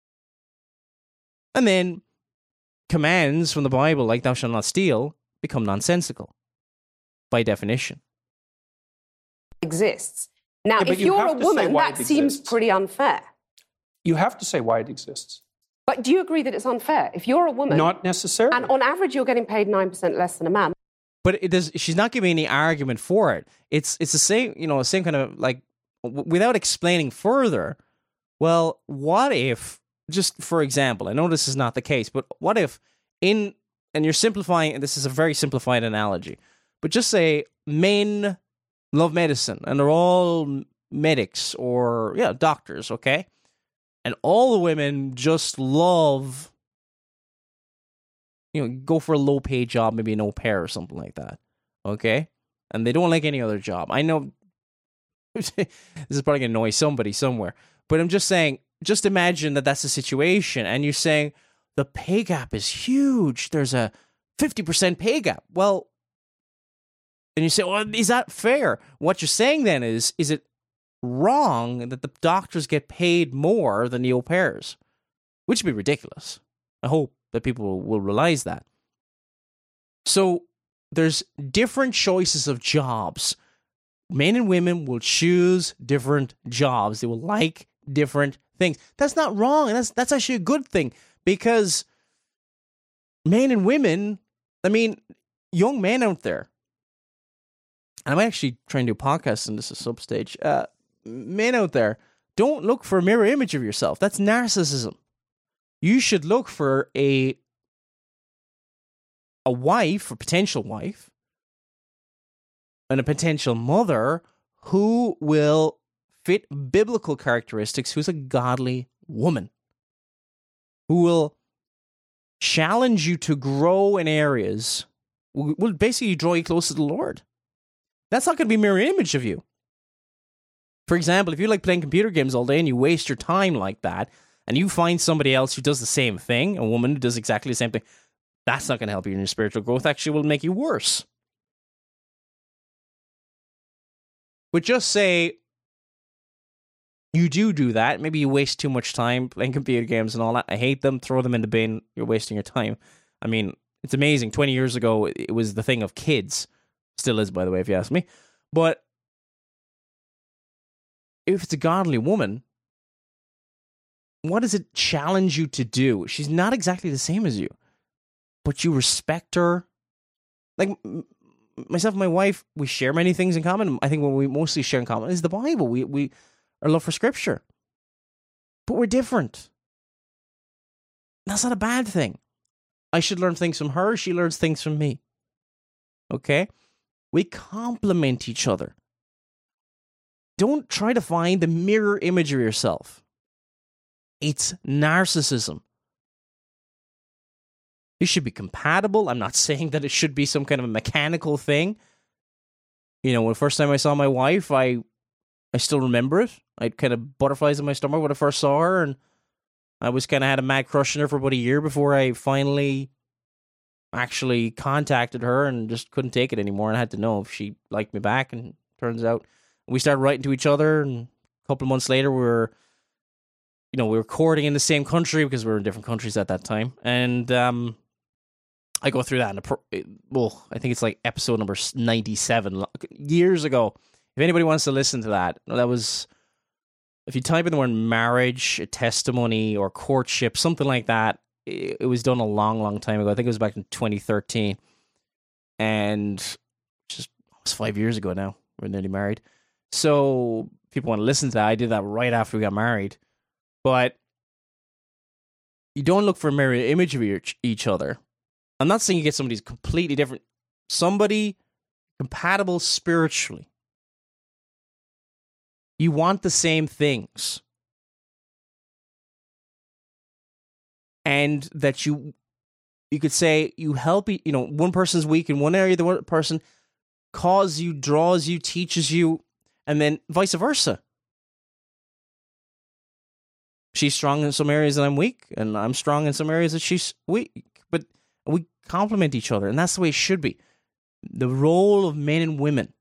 And then commands from the Bible, like thou shalt not steal, become nonsensical by definition. Exists. Now, Yeah, but if you you're a have to say woman, why that it seems exists. pretty unfair. You have to say why it exists. But do you agree that it's unfair? If you're a woman, Not necessarily. and on average you're getting paid 9% less than a man, But it does. She's not giving any argument for it. It's the same, same kind of like, without explaining further. Well, what if, just for example, I know this is not the case, but what if and you're simplifying, and this is a very simplified analogy, but just say men love medicine and they're all medics or doctors, okay? And all the women just love, go for a low paid job, maybe an au pair or something like that, okay? And they don't like any other job. I know this is probably going to annoy somebody somewhere, but I'm just saying, just imagine that that's the situation, and you're saying the pay gap is huge. There's a 50% pay gap. Well, and you say, well, is that fair? What you're saying then is it wrong that the doctors get paid more than the au pairs? Which would be ridiculous. I hope that people will realize that. So there's different choices of jobs. Men and women will choose different jobs. They will like different things. That's not wrong, and that's actually a good thing, because men and women, I mean, young men out there, and I'm actually trying to do a podcast in this substage. Men out there, don't look for a mirror image of yourself. That's narcissism. You should look for a wife, a potential wife, and a potential mother who will fit biblical characteristics, who's a godly woman, who will challenge you to grow in areas, will basically draw you closer to the Lord. That's not going to be a mirror image of you. For example, if you like playing computer games all day and you waste your time like that, and you find somebody else who does the same thing, a woman who does exactly the same thing, that's not going to help you in your spiritual growth. Actually, will make you worse. But just say you do that. Maybe you waste too much time playing computer games and all that. I hate them. Throw them in the bin. You're wasting your time. I mean, it's amazing. 20 years ago, it was the thing of kids. Still is, by the way, if you ask me. But if it's a godly woman, what does it challenge you to do? She's not exactly the same as you, but you respect her. Like myself and my wife, we share many things in common. I think what we mostly share in common is the Bible. We our love for Scripture, but we're different. That's not a bad thing. I should learn things from her. She learns things from me. Okay? We complement each other. Don't try to find the mirror image of yourself. It's narcissism. You should be compatible. I'm not saying that it should be some kind of a mechanical thing. When the first time I saw my wife, I still remember it. I had kind of butterflies in my stomach when I first saw her, and I was kind of had a mad crush on her for about a year before I finally actually contacted her and just couldn't take it anymore, and I had to know if she liked me back, and turns out we started writing to each other, and a couple of months later we were courting in the same country because we were in different countries at that time, and I go through that I think it's like episode number 97 years ago. If anybody wants to listen to that was, if you type in the word marriage, a testimony, or courtship, something like that, it was done a long, long time ago. I think it was back in 2013. And just almost 5 years ago now. We're nearly married. So people want to listen to that. I did that right after we got married. But you don't look for a mirror image of each other. I'm not saying you get somebody who's completely different. Somebody compatible spiritually. You want the same things. And that you you could say you help, one person's weak in one area, the one person calls you, draws you, teaches you, and then vice versa. She's strong in some areas and I'm weak, and I'm strong in some areas that she's weak. But we complement each other, and that's the way it should be. The role of men and women.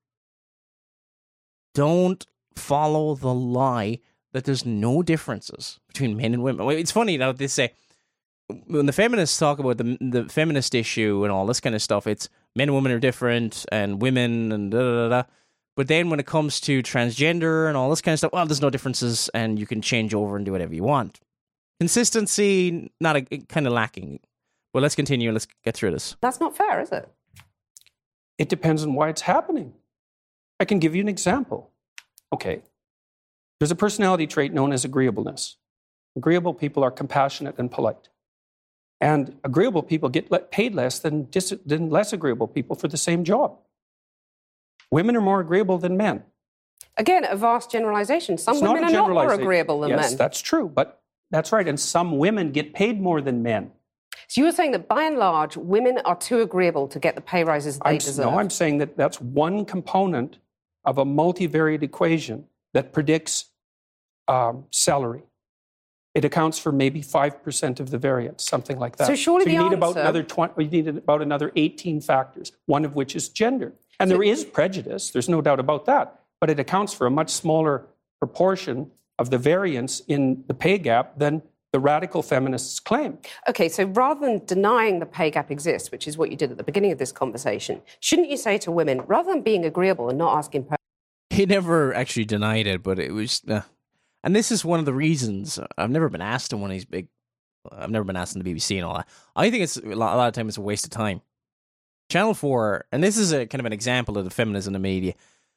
Don't follow the lie that there's no differences between men and women. It's funny, they say, when the feminists talk about the feminist issue and all this kind of stuff, it's men and women are different, and women and da-da-da-da. But then when it comes to transgender and all this kind of stuff, well, there's no differences, and you can change over and do whatever you want. Consistency, kind of lacking. Well, let's continue. Let's get through this. That's not fair, is it? It depends on why it's happening. I can give you an example. Okay. There's a personality trait known as agreeableness. Agreeable people are compassionate and polite. And agreeable people get paid less than less agreeable people for the same job. Women are more agreeable than men. Again, a vast generalization. Some women are not more agreeable than men. Yes, that's true, but that's right. And some women get paid more than men. So you were saying that by and large, women are too agreeable to get the pay rises they deserve. No, I'm saying that that's one component of a multivariate equation that predicts salary. It accounts for maybe 5% of the variance, something like that. So surely you need about another 18 factors, one of which is gender. And there is prejudice, there's no doubt about that, but it accounts for a much smaller proportion of the variance in the pay gap than the radical feminists claim. Okay, so rather than denying the pay gap exists, which is what you did at the beginning of this conversation, shouldn't you say to women, rather than being agreeable and not asking... He never actually denied it, but it was... and this is one of the reasons I've never been asked in one of these big... I've never been asked in the BBC and all that. I think it's a lot of time it's a waste of time. Channel 4, and this is a kind of an example of the feminism in the media.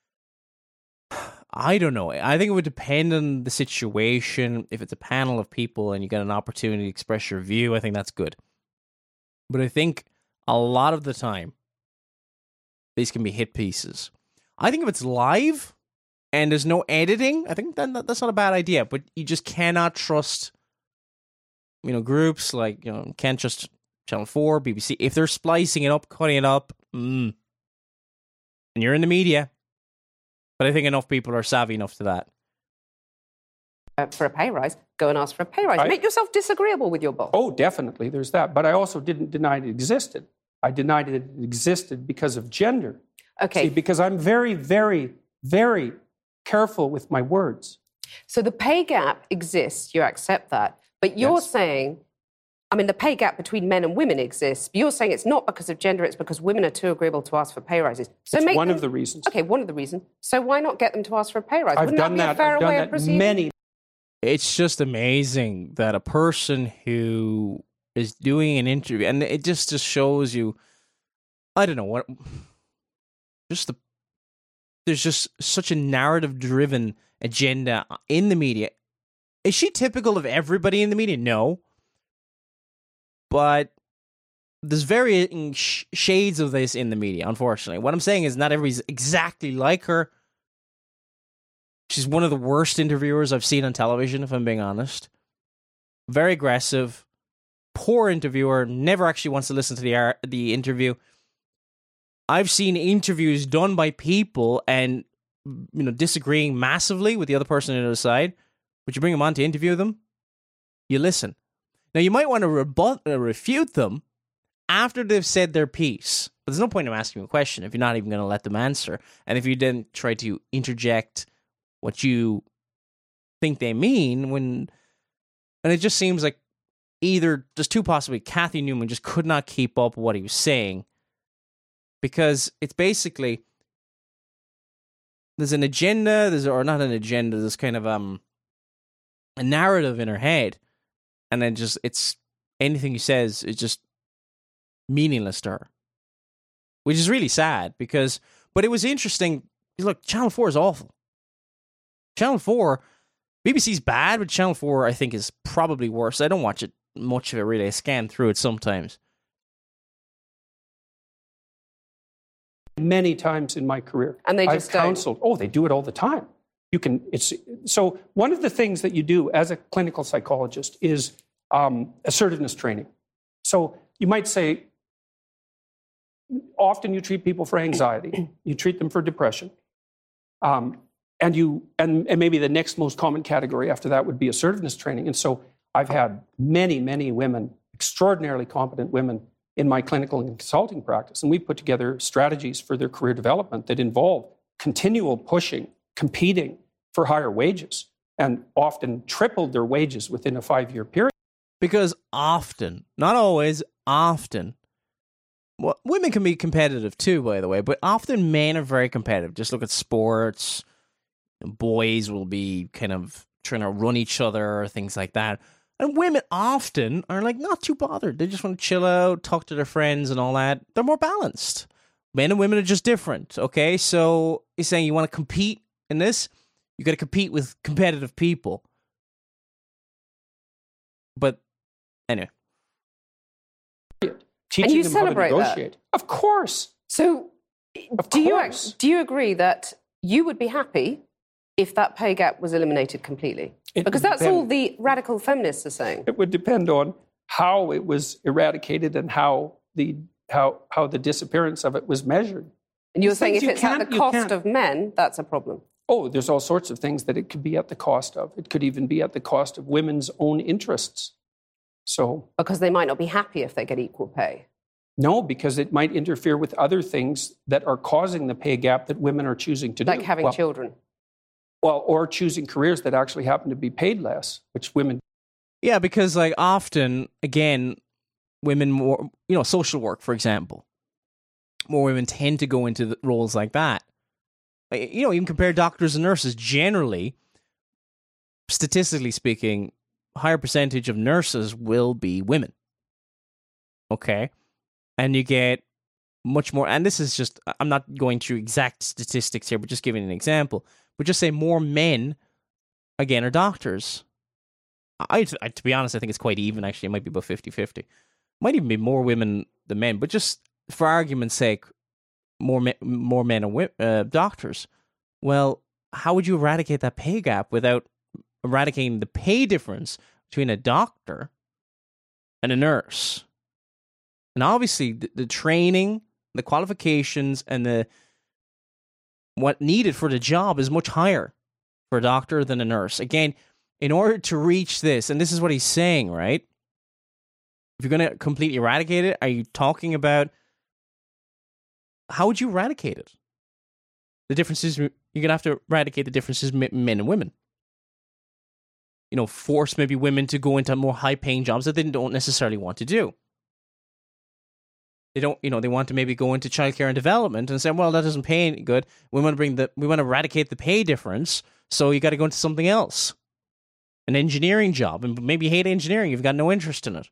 I don't know. I think it would depend on the situation. If it's a panel of people and you get an opportunity to express your view, I think that's good. But I think a lot of the time, these can be hit pieces. I think if it's live and there's no editing, I think that's not a bad idea. But you just cannot trust, groups like, can't trust Channel 4, BBC. If they're splicing it up, cutting it up, and you're in the media. But I think enough people are savvy enough to that. For a pay rise, go and ask for a pay rise. Make yourself disagreeable with your boss. Oh, definitely, there's that. But I also didn't deny it existed. I denied it existed because of gender. Okay. See, because I'm very, very, very careful with my words. So the pay gap exists, you accept that. But you're saying... the pay gap between men and women exists. But you're saying it's not because of gender, it's because women are too agreeable to ask for pay rises. So it's one of the reasons. Okay, one of the reasons. So why not get them to ask for a pay rise? I've done that many. It's just amazing that a person who is doing an interview, and it just shows you, I don't know what, there's just such a narrative-driven agenda in the media. Is she typical of everybody in the media? No. But there's varying shades of this in the media, unfortunately. What I'm saying is not everybody's exactly like her. She's one of the worst interviewers I've seen on television, if I'm being honest. Very aggressive, poor interviewer, never actually wants to listen to the interview. I've seen interviews done by people and disagreeing massively with the other person on the other side, but you bring them on to interview them, you listen. Now, you might want to refute them after they've said their piece. But there's no point in asking them a question if you're not even going to let them answer. And if you then try to interject what you think they mean, and it just seems like either, there's two possibly, Cathy Newman just could not keep up with what he was saying. Because it's basically, there's an agenda, or not an agenda, there's kind of a narrative in her head. And then it's anything he says is just meaningless to her. Which is really sad but it was interesting. Look, Channel 4 is awful. Channel 4, BBC's bad, but Channel 4 I think is probably worse. I don't watch it much of it really. I scan through it sometimes. Many times in my career. And I've counseled. Oh, they do it all the time. So one of the things that you do as a clinical psychologist is assertiveness training. So you might say, often you treat people for anxiety, you treat them for depression, and maybe the next most common category after that would be assertiveness training. And so I've had many, many women, extraordinarily competent women, in my clinical and consulting practice, and we put together strategies for their career development that involve continual pushing, competing for higher wages, and often tripled their wages within a 5-year period. Because often, not always, often, well, women can be competitive too, by the way, but often men are very competitive. Just look at sports. Boys will be kind of trying to run each other, things like that. And women often are like not too bothered. They just want to chill out, talk to their friends and all that. They're more balanced. Men and women are just different, okay? So you're saying you want to compete in this? You got to compete with competitive people. But anyway. Teaching you them how to celebrate negotiate. that? Of course. So do you agree that you would be happy if that pay gap was eliminated completely? Because that's all the radical feminists are saying. It would depend on how it was eradicated and how the disappearance of it was measured. And you're saying if it's at the cost of men, that's a problem. Oh, there's all sorts of things that it could be at the cost of. It could even be at the cost of women's own interests. So, because they might not be happy if they get equal pay. No, because it might interfere with other things that are causing the pay gap that women are choosing to do. Like having children. Well, or choosing careers that actually happen to be paid less, which women... Yeah, because like often, again, women more, social work, for example, more women tend to go into roles like that. Even compare doctors and nurses, generally, statistically speaking, higher percentage of nurses will be women. Okay? And you get much more, and this is just, I'm not going through exact statistics here, but just giving an example. But just say more men, again, are doctors. To be honest, I think it's quite even, actually. It might be about 50-50. Might even be more women than men, but just for argument's sake, more men are doctors. Well, how would you eradicate that pay gap without eradicating the pay difference between a doctor and a nurse? And obviously, the training, the qualifications, and what needed for the job is much higher for a doctor than a nurse. Again, in order to reach this, and this is what he's saying, right? If you're going to completely eradicate it, are you talking about how would you eradicate it? The differences, you're going to have to eradicate the differences men and women. Force maybe women to go into more high-paying jobs that they don't necessarily want to do. They don't, they want to maybe go into childcare and development and say, well, that doesn't pay any good. We want to eradicate the pay difference, so you got to go into something else. An engineering job, and maybe you hate engineering, you've got no interest in it.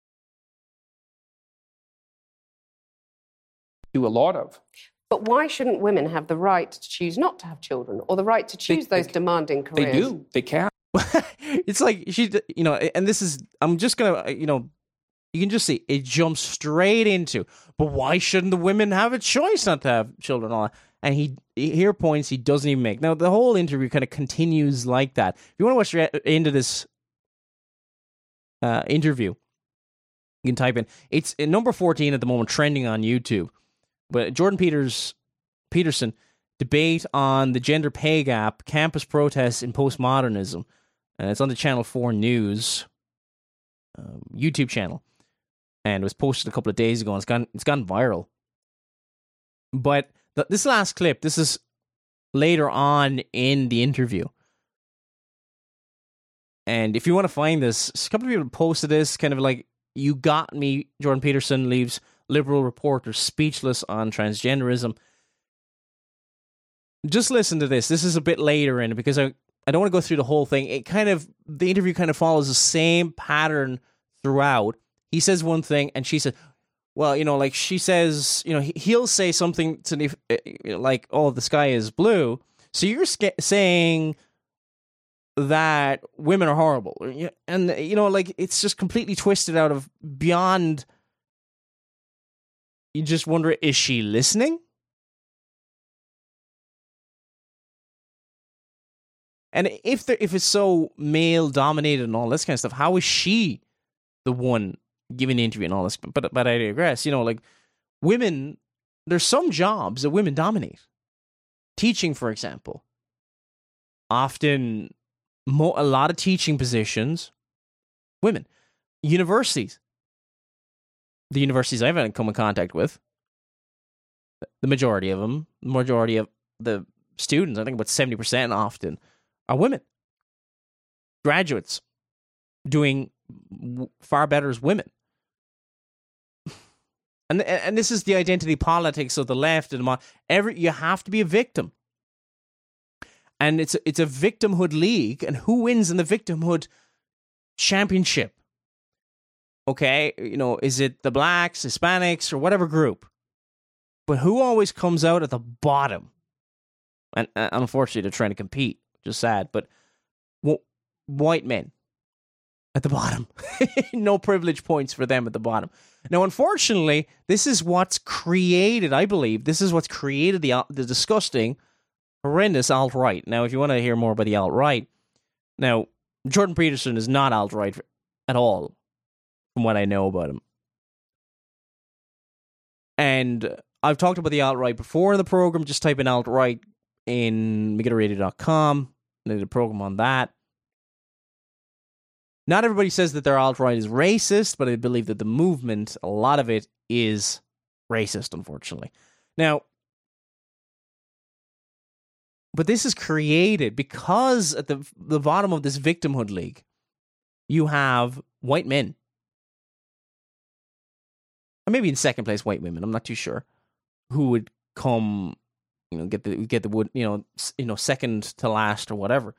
Do a lot of. But why shouldn't women have the right to choose not to have children, or the right to choose those demanding careers? They do. They can. It's like, and this is, I'm just going to, you can just see it jumps straight into, but why shouldn't the women have a choice not to have children? And here points he doesn't even make. Now, the whole interview kind of continues like that. If you want to watch into this interview, you can type in. It's in number 14 at the moment, trending on YouTube. But Jordan Peterson, debate on the gender pay gap, campus protests in postmodernism. And it's on the Channel 4 News YouTube channel. And it was posted a couple of days ago, and it's gone viral. But this last clip, this is later on in the interview. And if you want to find this, a couple of people posted this, kind of like, you got me, Jordan Peterson leaves Liberal reporters speechless on transgenderism. Just listen to this. This is a bit later in it, because I don't want to go through the whole thing. The interview kind of follows the same pattern throughout. He says one thing, and she said, well, like she says, he'll say something to like, oh, the sky is blue. So you're saying that women are horrible. And, like, it's just completely twisted out of beyond. You just wonder, is she listening? And if it's so male dominated and all this kind of stuff, how is she the one giving the interview and all this. But I digress. Like women, there's some jobs that women dominate. Teaching, for example. Often, a lot of teaching positions, women. Universities. The universities I've come in contact with, the majority of them, the majority of the students, I think about 70% often, are women. Graduates doing far better as women. And this is the identity politics of the left. And you have to be a victim. And it's a victimhood league. And who wins in the victimhood championship? Okay, is it the blacks, Hispanics, or whatever group? But who always comes out at the bottom? And unfortunately, they're trying to compete, which is sad. But white men at the bottom. No privilege points for them at the bottom. Now, unfortunately, this is what's created, I believe, this is what's created the disgusting, horrendous alt-right. Now, if you want to hear more about the alt-right, now, Jordan Peterson is not alt-right at all, from what I know about him. And I've talked about the alt-right before in the program. Just type in alt-right in MegadoRadio.com. I did a program on that. Not everybody says that their alt-right is racist, but I believe that the movement, a lot of it, is racist, unfortunately. Now, but this is created because at the bottom of this victimhood league, you have white men. Or maybe in second place, white women. I'm not too sure. Who would come, get the wood, second to last or whatever.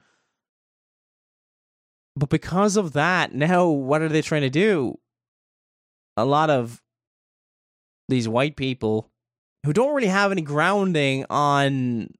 But because of that, now what are they trying to do? A lot of these white people who don't really have any grounding on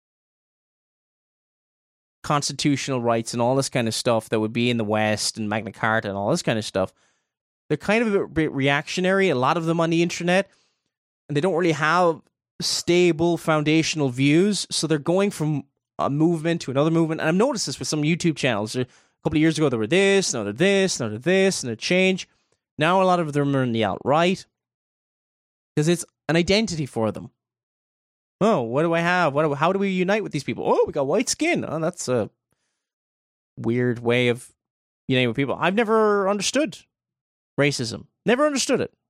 constitutional rights and all this kind of stuff that would be in the West and Magna Carta and all this kind of stuff, they're kind of a bit reactionary, a lot of them on the internet, and they don't really have stable foundational views, so they're going from a movement to another movement. And I've noticed this with some YouTube channels. A couple of years ago, they were this, now they're this, now they're this, and they change. Now a lot of them are in the alt-right because it's an identity for them. Oh, what do I have? How do we unite with these people? Oh, we got white skin. Oh, that's a weird way of uniting with people. I've never understood racism. Never understood it.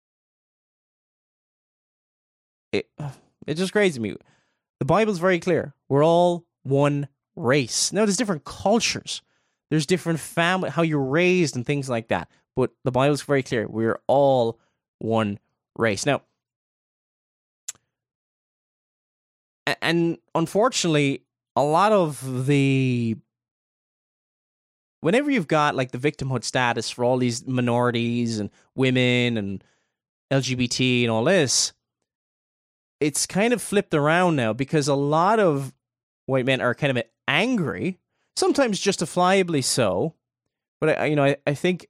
It's just crazy to me. The Bible's very clear. We're all one race. Now, there's different cultures. There's different family, how you're raised and things like that. But the Bible's very clear. We're all one race. Now, and unfortunately, a lot of whenever you've got like the victimhood status for all these minorities and women and LGBT and all this, it's kind of flipped around now because a lot of white men are kind of angry, sometimes justifiably so. But I think,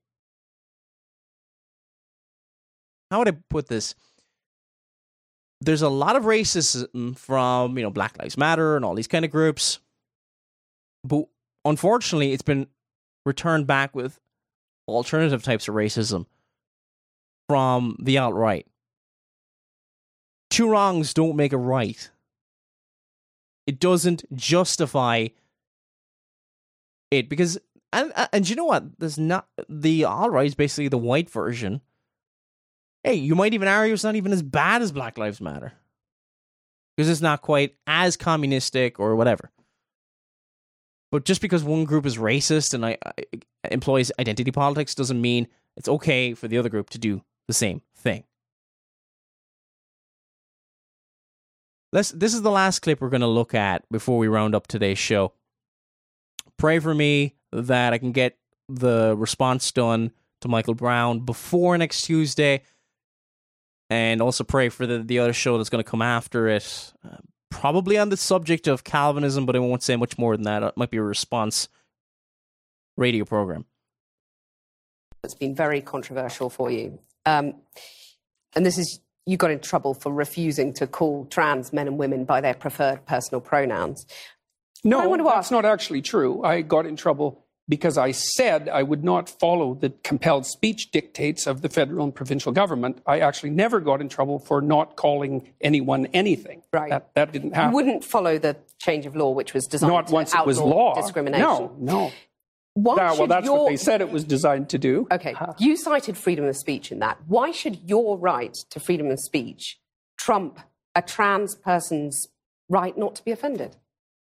how would I put this? There's a lot of racism from, Black Lives Matter and all these kind of groups. But unfortunately, it's been returned back with alternative types of racism from the alt-right. Two wrongs don't make a right. It doesn't justify it because, and you know what? There's not, the alt-right is basically the white version. Hey, you might even argue it's not even as bad as Black Lives Matter because it's not quite as communistic or whatever. But just because one group is racist and employs identity politics doesn't mean it's okay for the other group to do the same thing. This is the last clip we're going to look at before we round up today's show. Pray for me that I can get the response done to Michael Brown before next Tuesday. And also pray for the other show that's going to come after it. Probably on the subject of Calvinism, but I won't say much more than that. It might be a response radio program. It's been very controversial for you. And this is, you got in trouble for refusing to call trans men and women by their preferred personal pronouns. No, that's not actually true. I got in trouble because I said I would not follow the compelled speech dictates of the federal and provincial government, I actually never got in trouble for not calling anyone anything. Right. That didn't happen. You wouldn't follow the change of law, which was designed Not to once it was outlaw law. discrimination. No. Why Well, should that's your... what they said it was designed to do. Okay, you cited freedom of speech in that. Why should your right to freedom of speech trump a trans person's right not to be offended?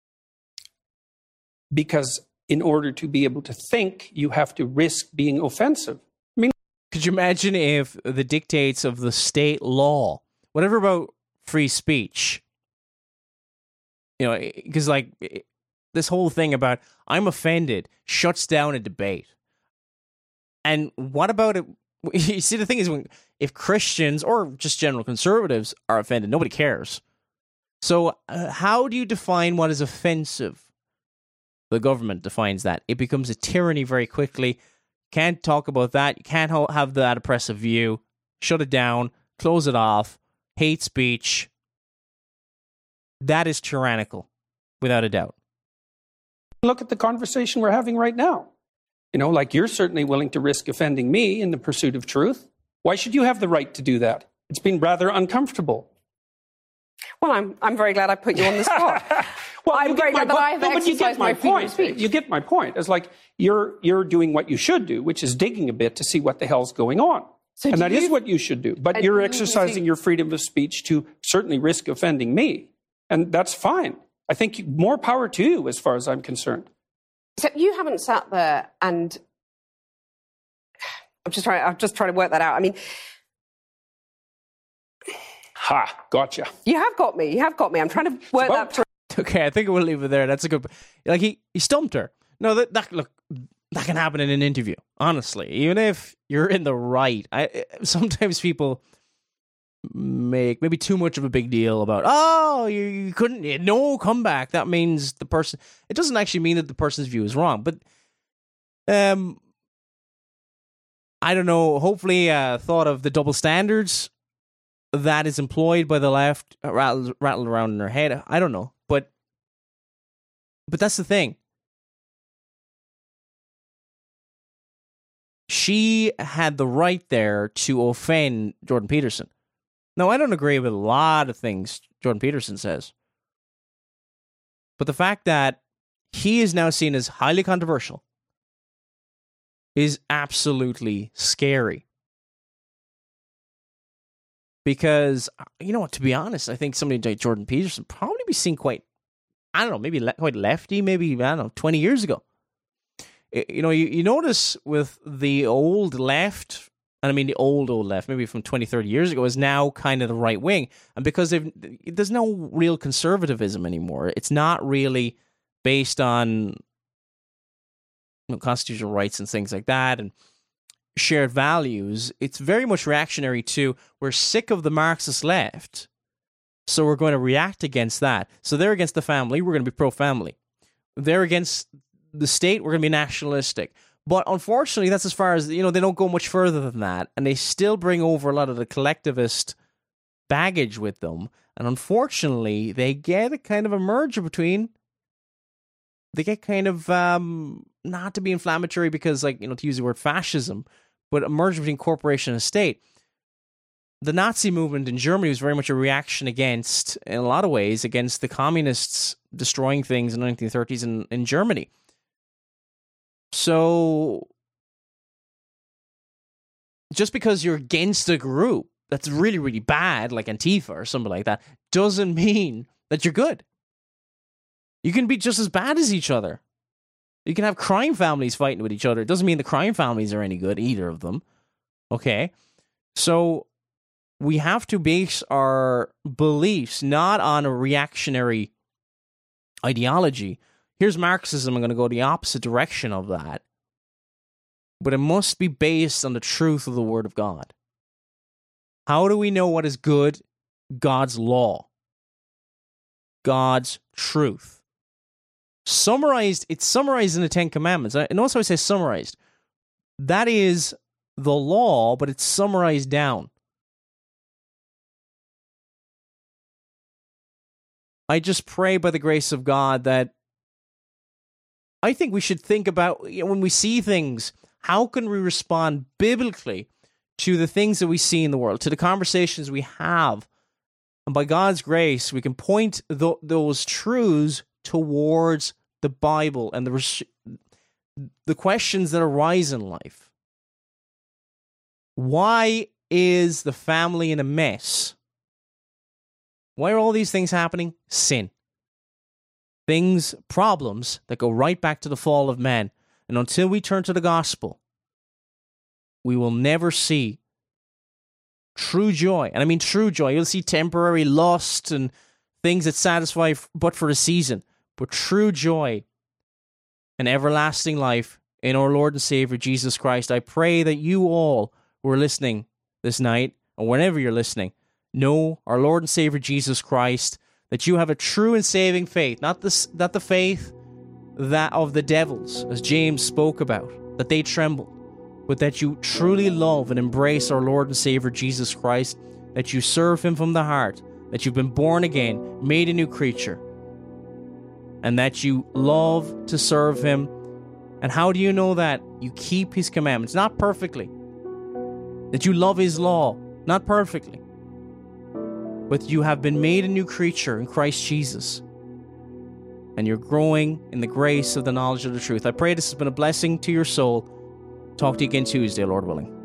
Because in order to be able to think, you have to risk being offensive. I mean, Could you imagine if the dictates of the state law, whatever about free speech, because like this whole thing about I'm offended shuts down a debate. And what about it? You see, the thing is, if Christians or just general conservatives are offended, nobody cares. So how do you define what is offensive? The government defines that. It becomes a tyranny very quickly. Can't talk about that. You can't have that oppressive view. Shut it down. Close it off. Hate speech. That is tyrannical, without a doubt. look at the conversation we're having right now. Like you're certainly willing to risk offending me in the pursuit of truth. Why should you have the right to do that? It's been rather uncomfortable. Well, I'm very glad I put you on the spot. Well, I'm very glad that I have exercised my freedom of speech. You get my point. It's like you're doing what you should do, which is digging a bit to see what the hell's going on. So and that is what you should do. But you're exercising your freedom of speech to certainly risk offending me. And that's fine. I think more power to you as far as I'm concerned. So you haven't sat there and I'm just trying to work that out. I mean, Gotcha. You have got me. I'm trying to work that through. Okay, I think we'll leave it there. That's a good... Like, he stumped her. No, look, that can happen in an interview, honestly. Even if you're in the right. Sometimes people make maybe too much of a big deal about, you couldn't... No comeback. That means the person... It doesn't actually mean that the person's view is wrong. But, I don't know. Hopefully, thought of the double standards that is employed by the left rattled around in their head. I don't know. But that's the thing. She had the right there to offend Jordan Peterson. Now, I don't agree with a lot of things Jordan Peterson says. But the fact that he is now seen as highly controversial is absolutely scary. Because, to be honest, I think somebody like Jordan Peterson probably be seen quite, maybe quite lefty, maybe, 20 years ago. You notice with the old left, and I mean the old left, maybe from 20, 30 years ago, is now kind of the right wing. And because there's no real conservatism anymore. It's not really based on constitutional rights and things like that, and shared values. It's very much reactionary to, we're sick of the Marxist left, so we're going to react against that. So they're against the family, we're going to be pro-family. They're against the state, we're going to be nationalistic. But unfortunately, that's as far as, they don't go much further than that, and they still bring over a lot of the collectivist baggage with them. And unfortunately, they get a kind of a merger between, they get kind of, not to be inflammatory because, to use the word fascism, but a merger between corporation and state. The Nazi movement in Germany was very much a reaction against, in a lot of ways, against the communists destroying things in the 1930s in Germany. So, just because you're against a group that's really, really bad, like Antifa or something like that, doesn't mean that you're good. You can be just as bad as each other. You can have crime families fighting with each other. It doesn't mean the crime families are any good, either of them. Okay? So, we have to base our beliefs not on a reactionary ideology. Here's Marxism, I'm going to go the opposite direction of that. But it must be based on the truth of the Word of God. How do we know what is good? God's law. God's truth. It's summarized in the Ten Commandments. And notice how I say summarized. That is the law, but it's summarized down. I just pray by the grace of God that I think we should think about, when we see things, how can we respond biblically to the things that we see in the world, to the conversations we have? And by God's grace, we can point those truths towards the Bible and the questions that arise in life. Why is the family in a mess? Why are all these things happening? Sin. Problems that go right back to the fall of man. And until we turn to the gospel, we will never see true joy. And I mean true joy. You'll see temporary lust and things that satisfy but for a season. But true joy and everlasting life in our Lord and Savior Jesus Christ. I pray that you all who are listening this night, or whenever you're listening, know our Lord and Savior Jesus Christ, that you have a true and saving faith, not the faith that of the devils, as James spoke about, that they trembled, but that you truly love and embrace our Lord and Savior Jesus Christ, that you serve him from the heart, that you've been born again, made a new creature, and that you love to serve him. And how do you know that? You keep his commandments, not perfectly. That you love his law, not perfectly. But you have been made a new creature in Christ Jesus. And you're growing in the grace of the knowledge of the truth. I pray this has been a blessing to your soul. Talk to you again Tuesday, Lord willing.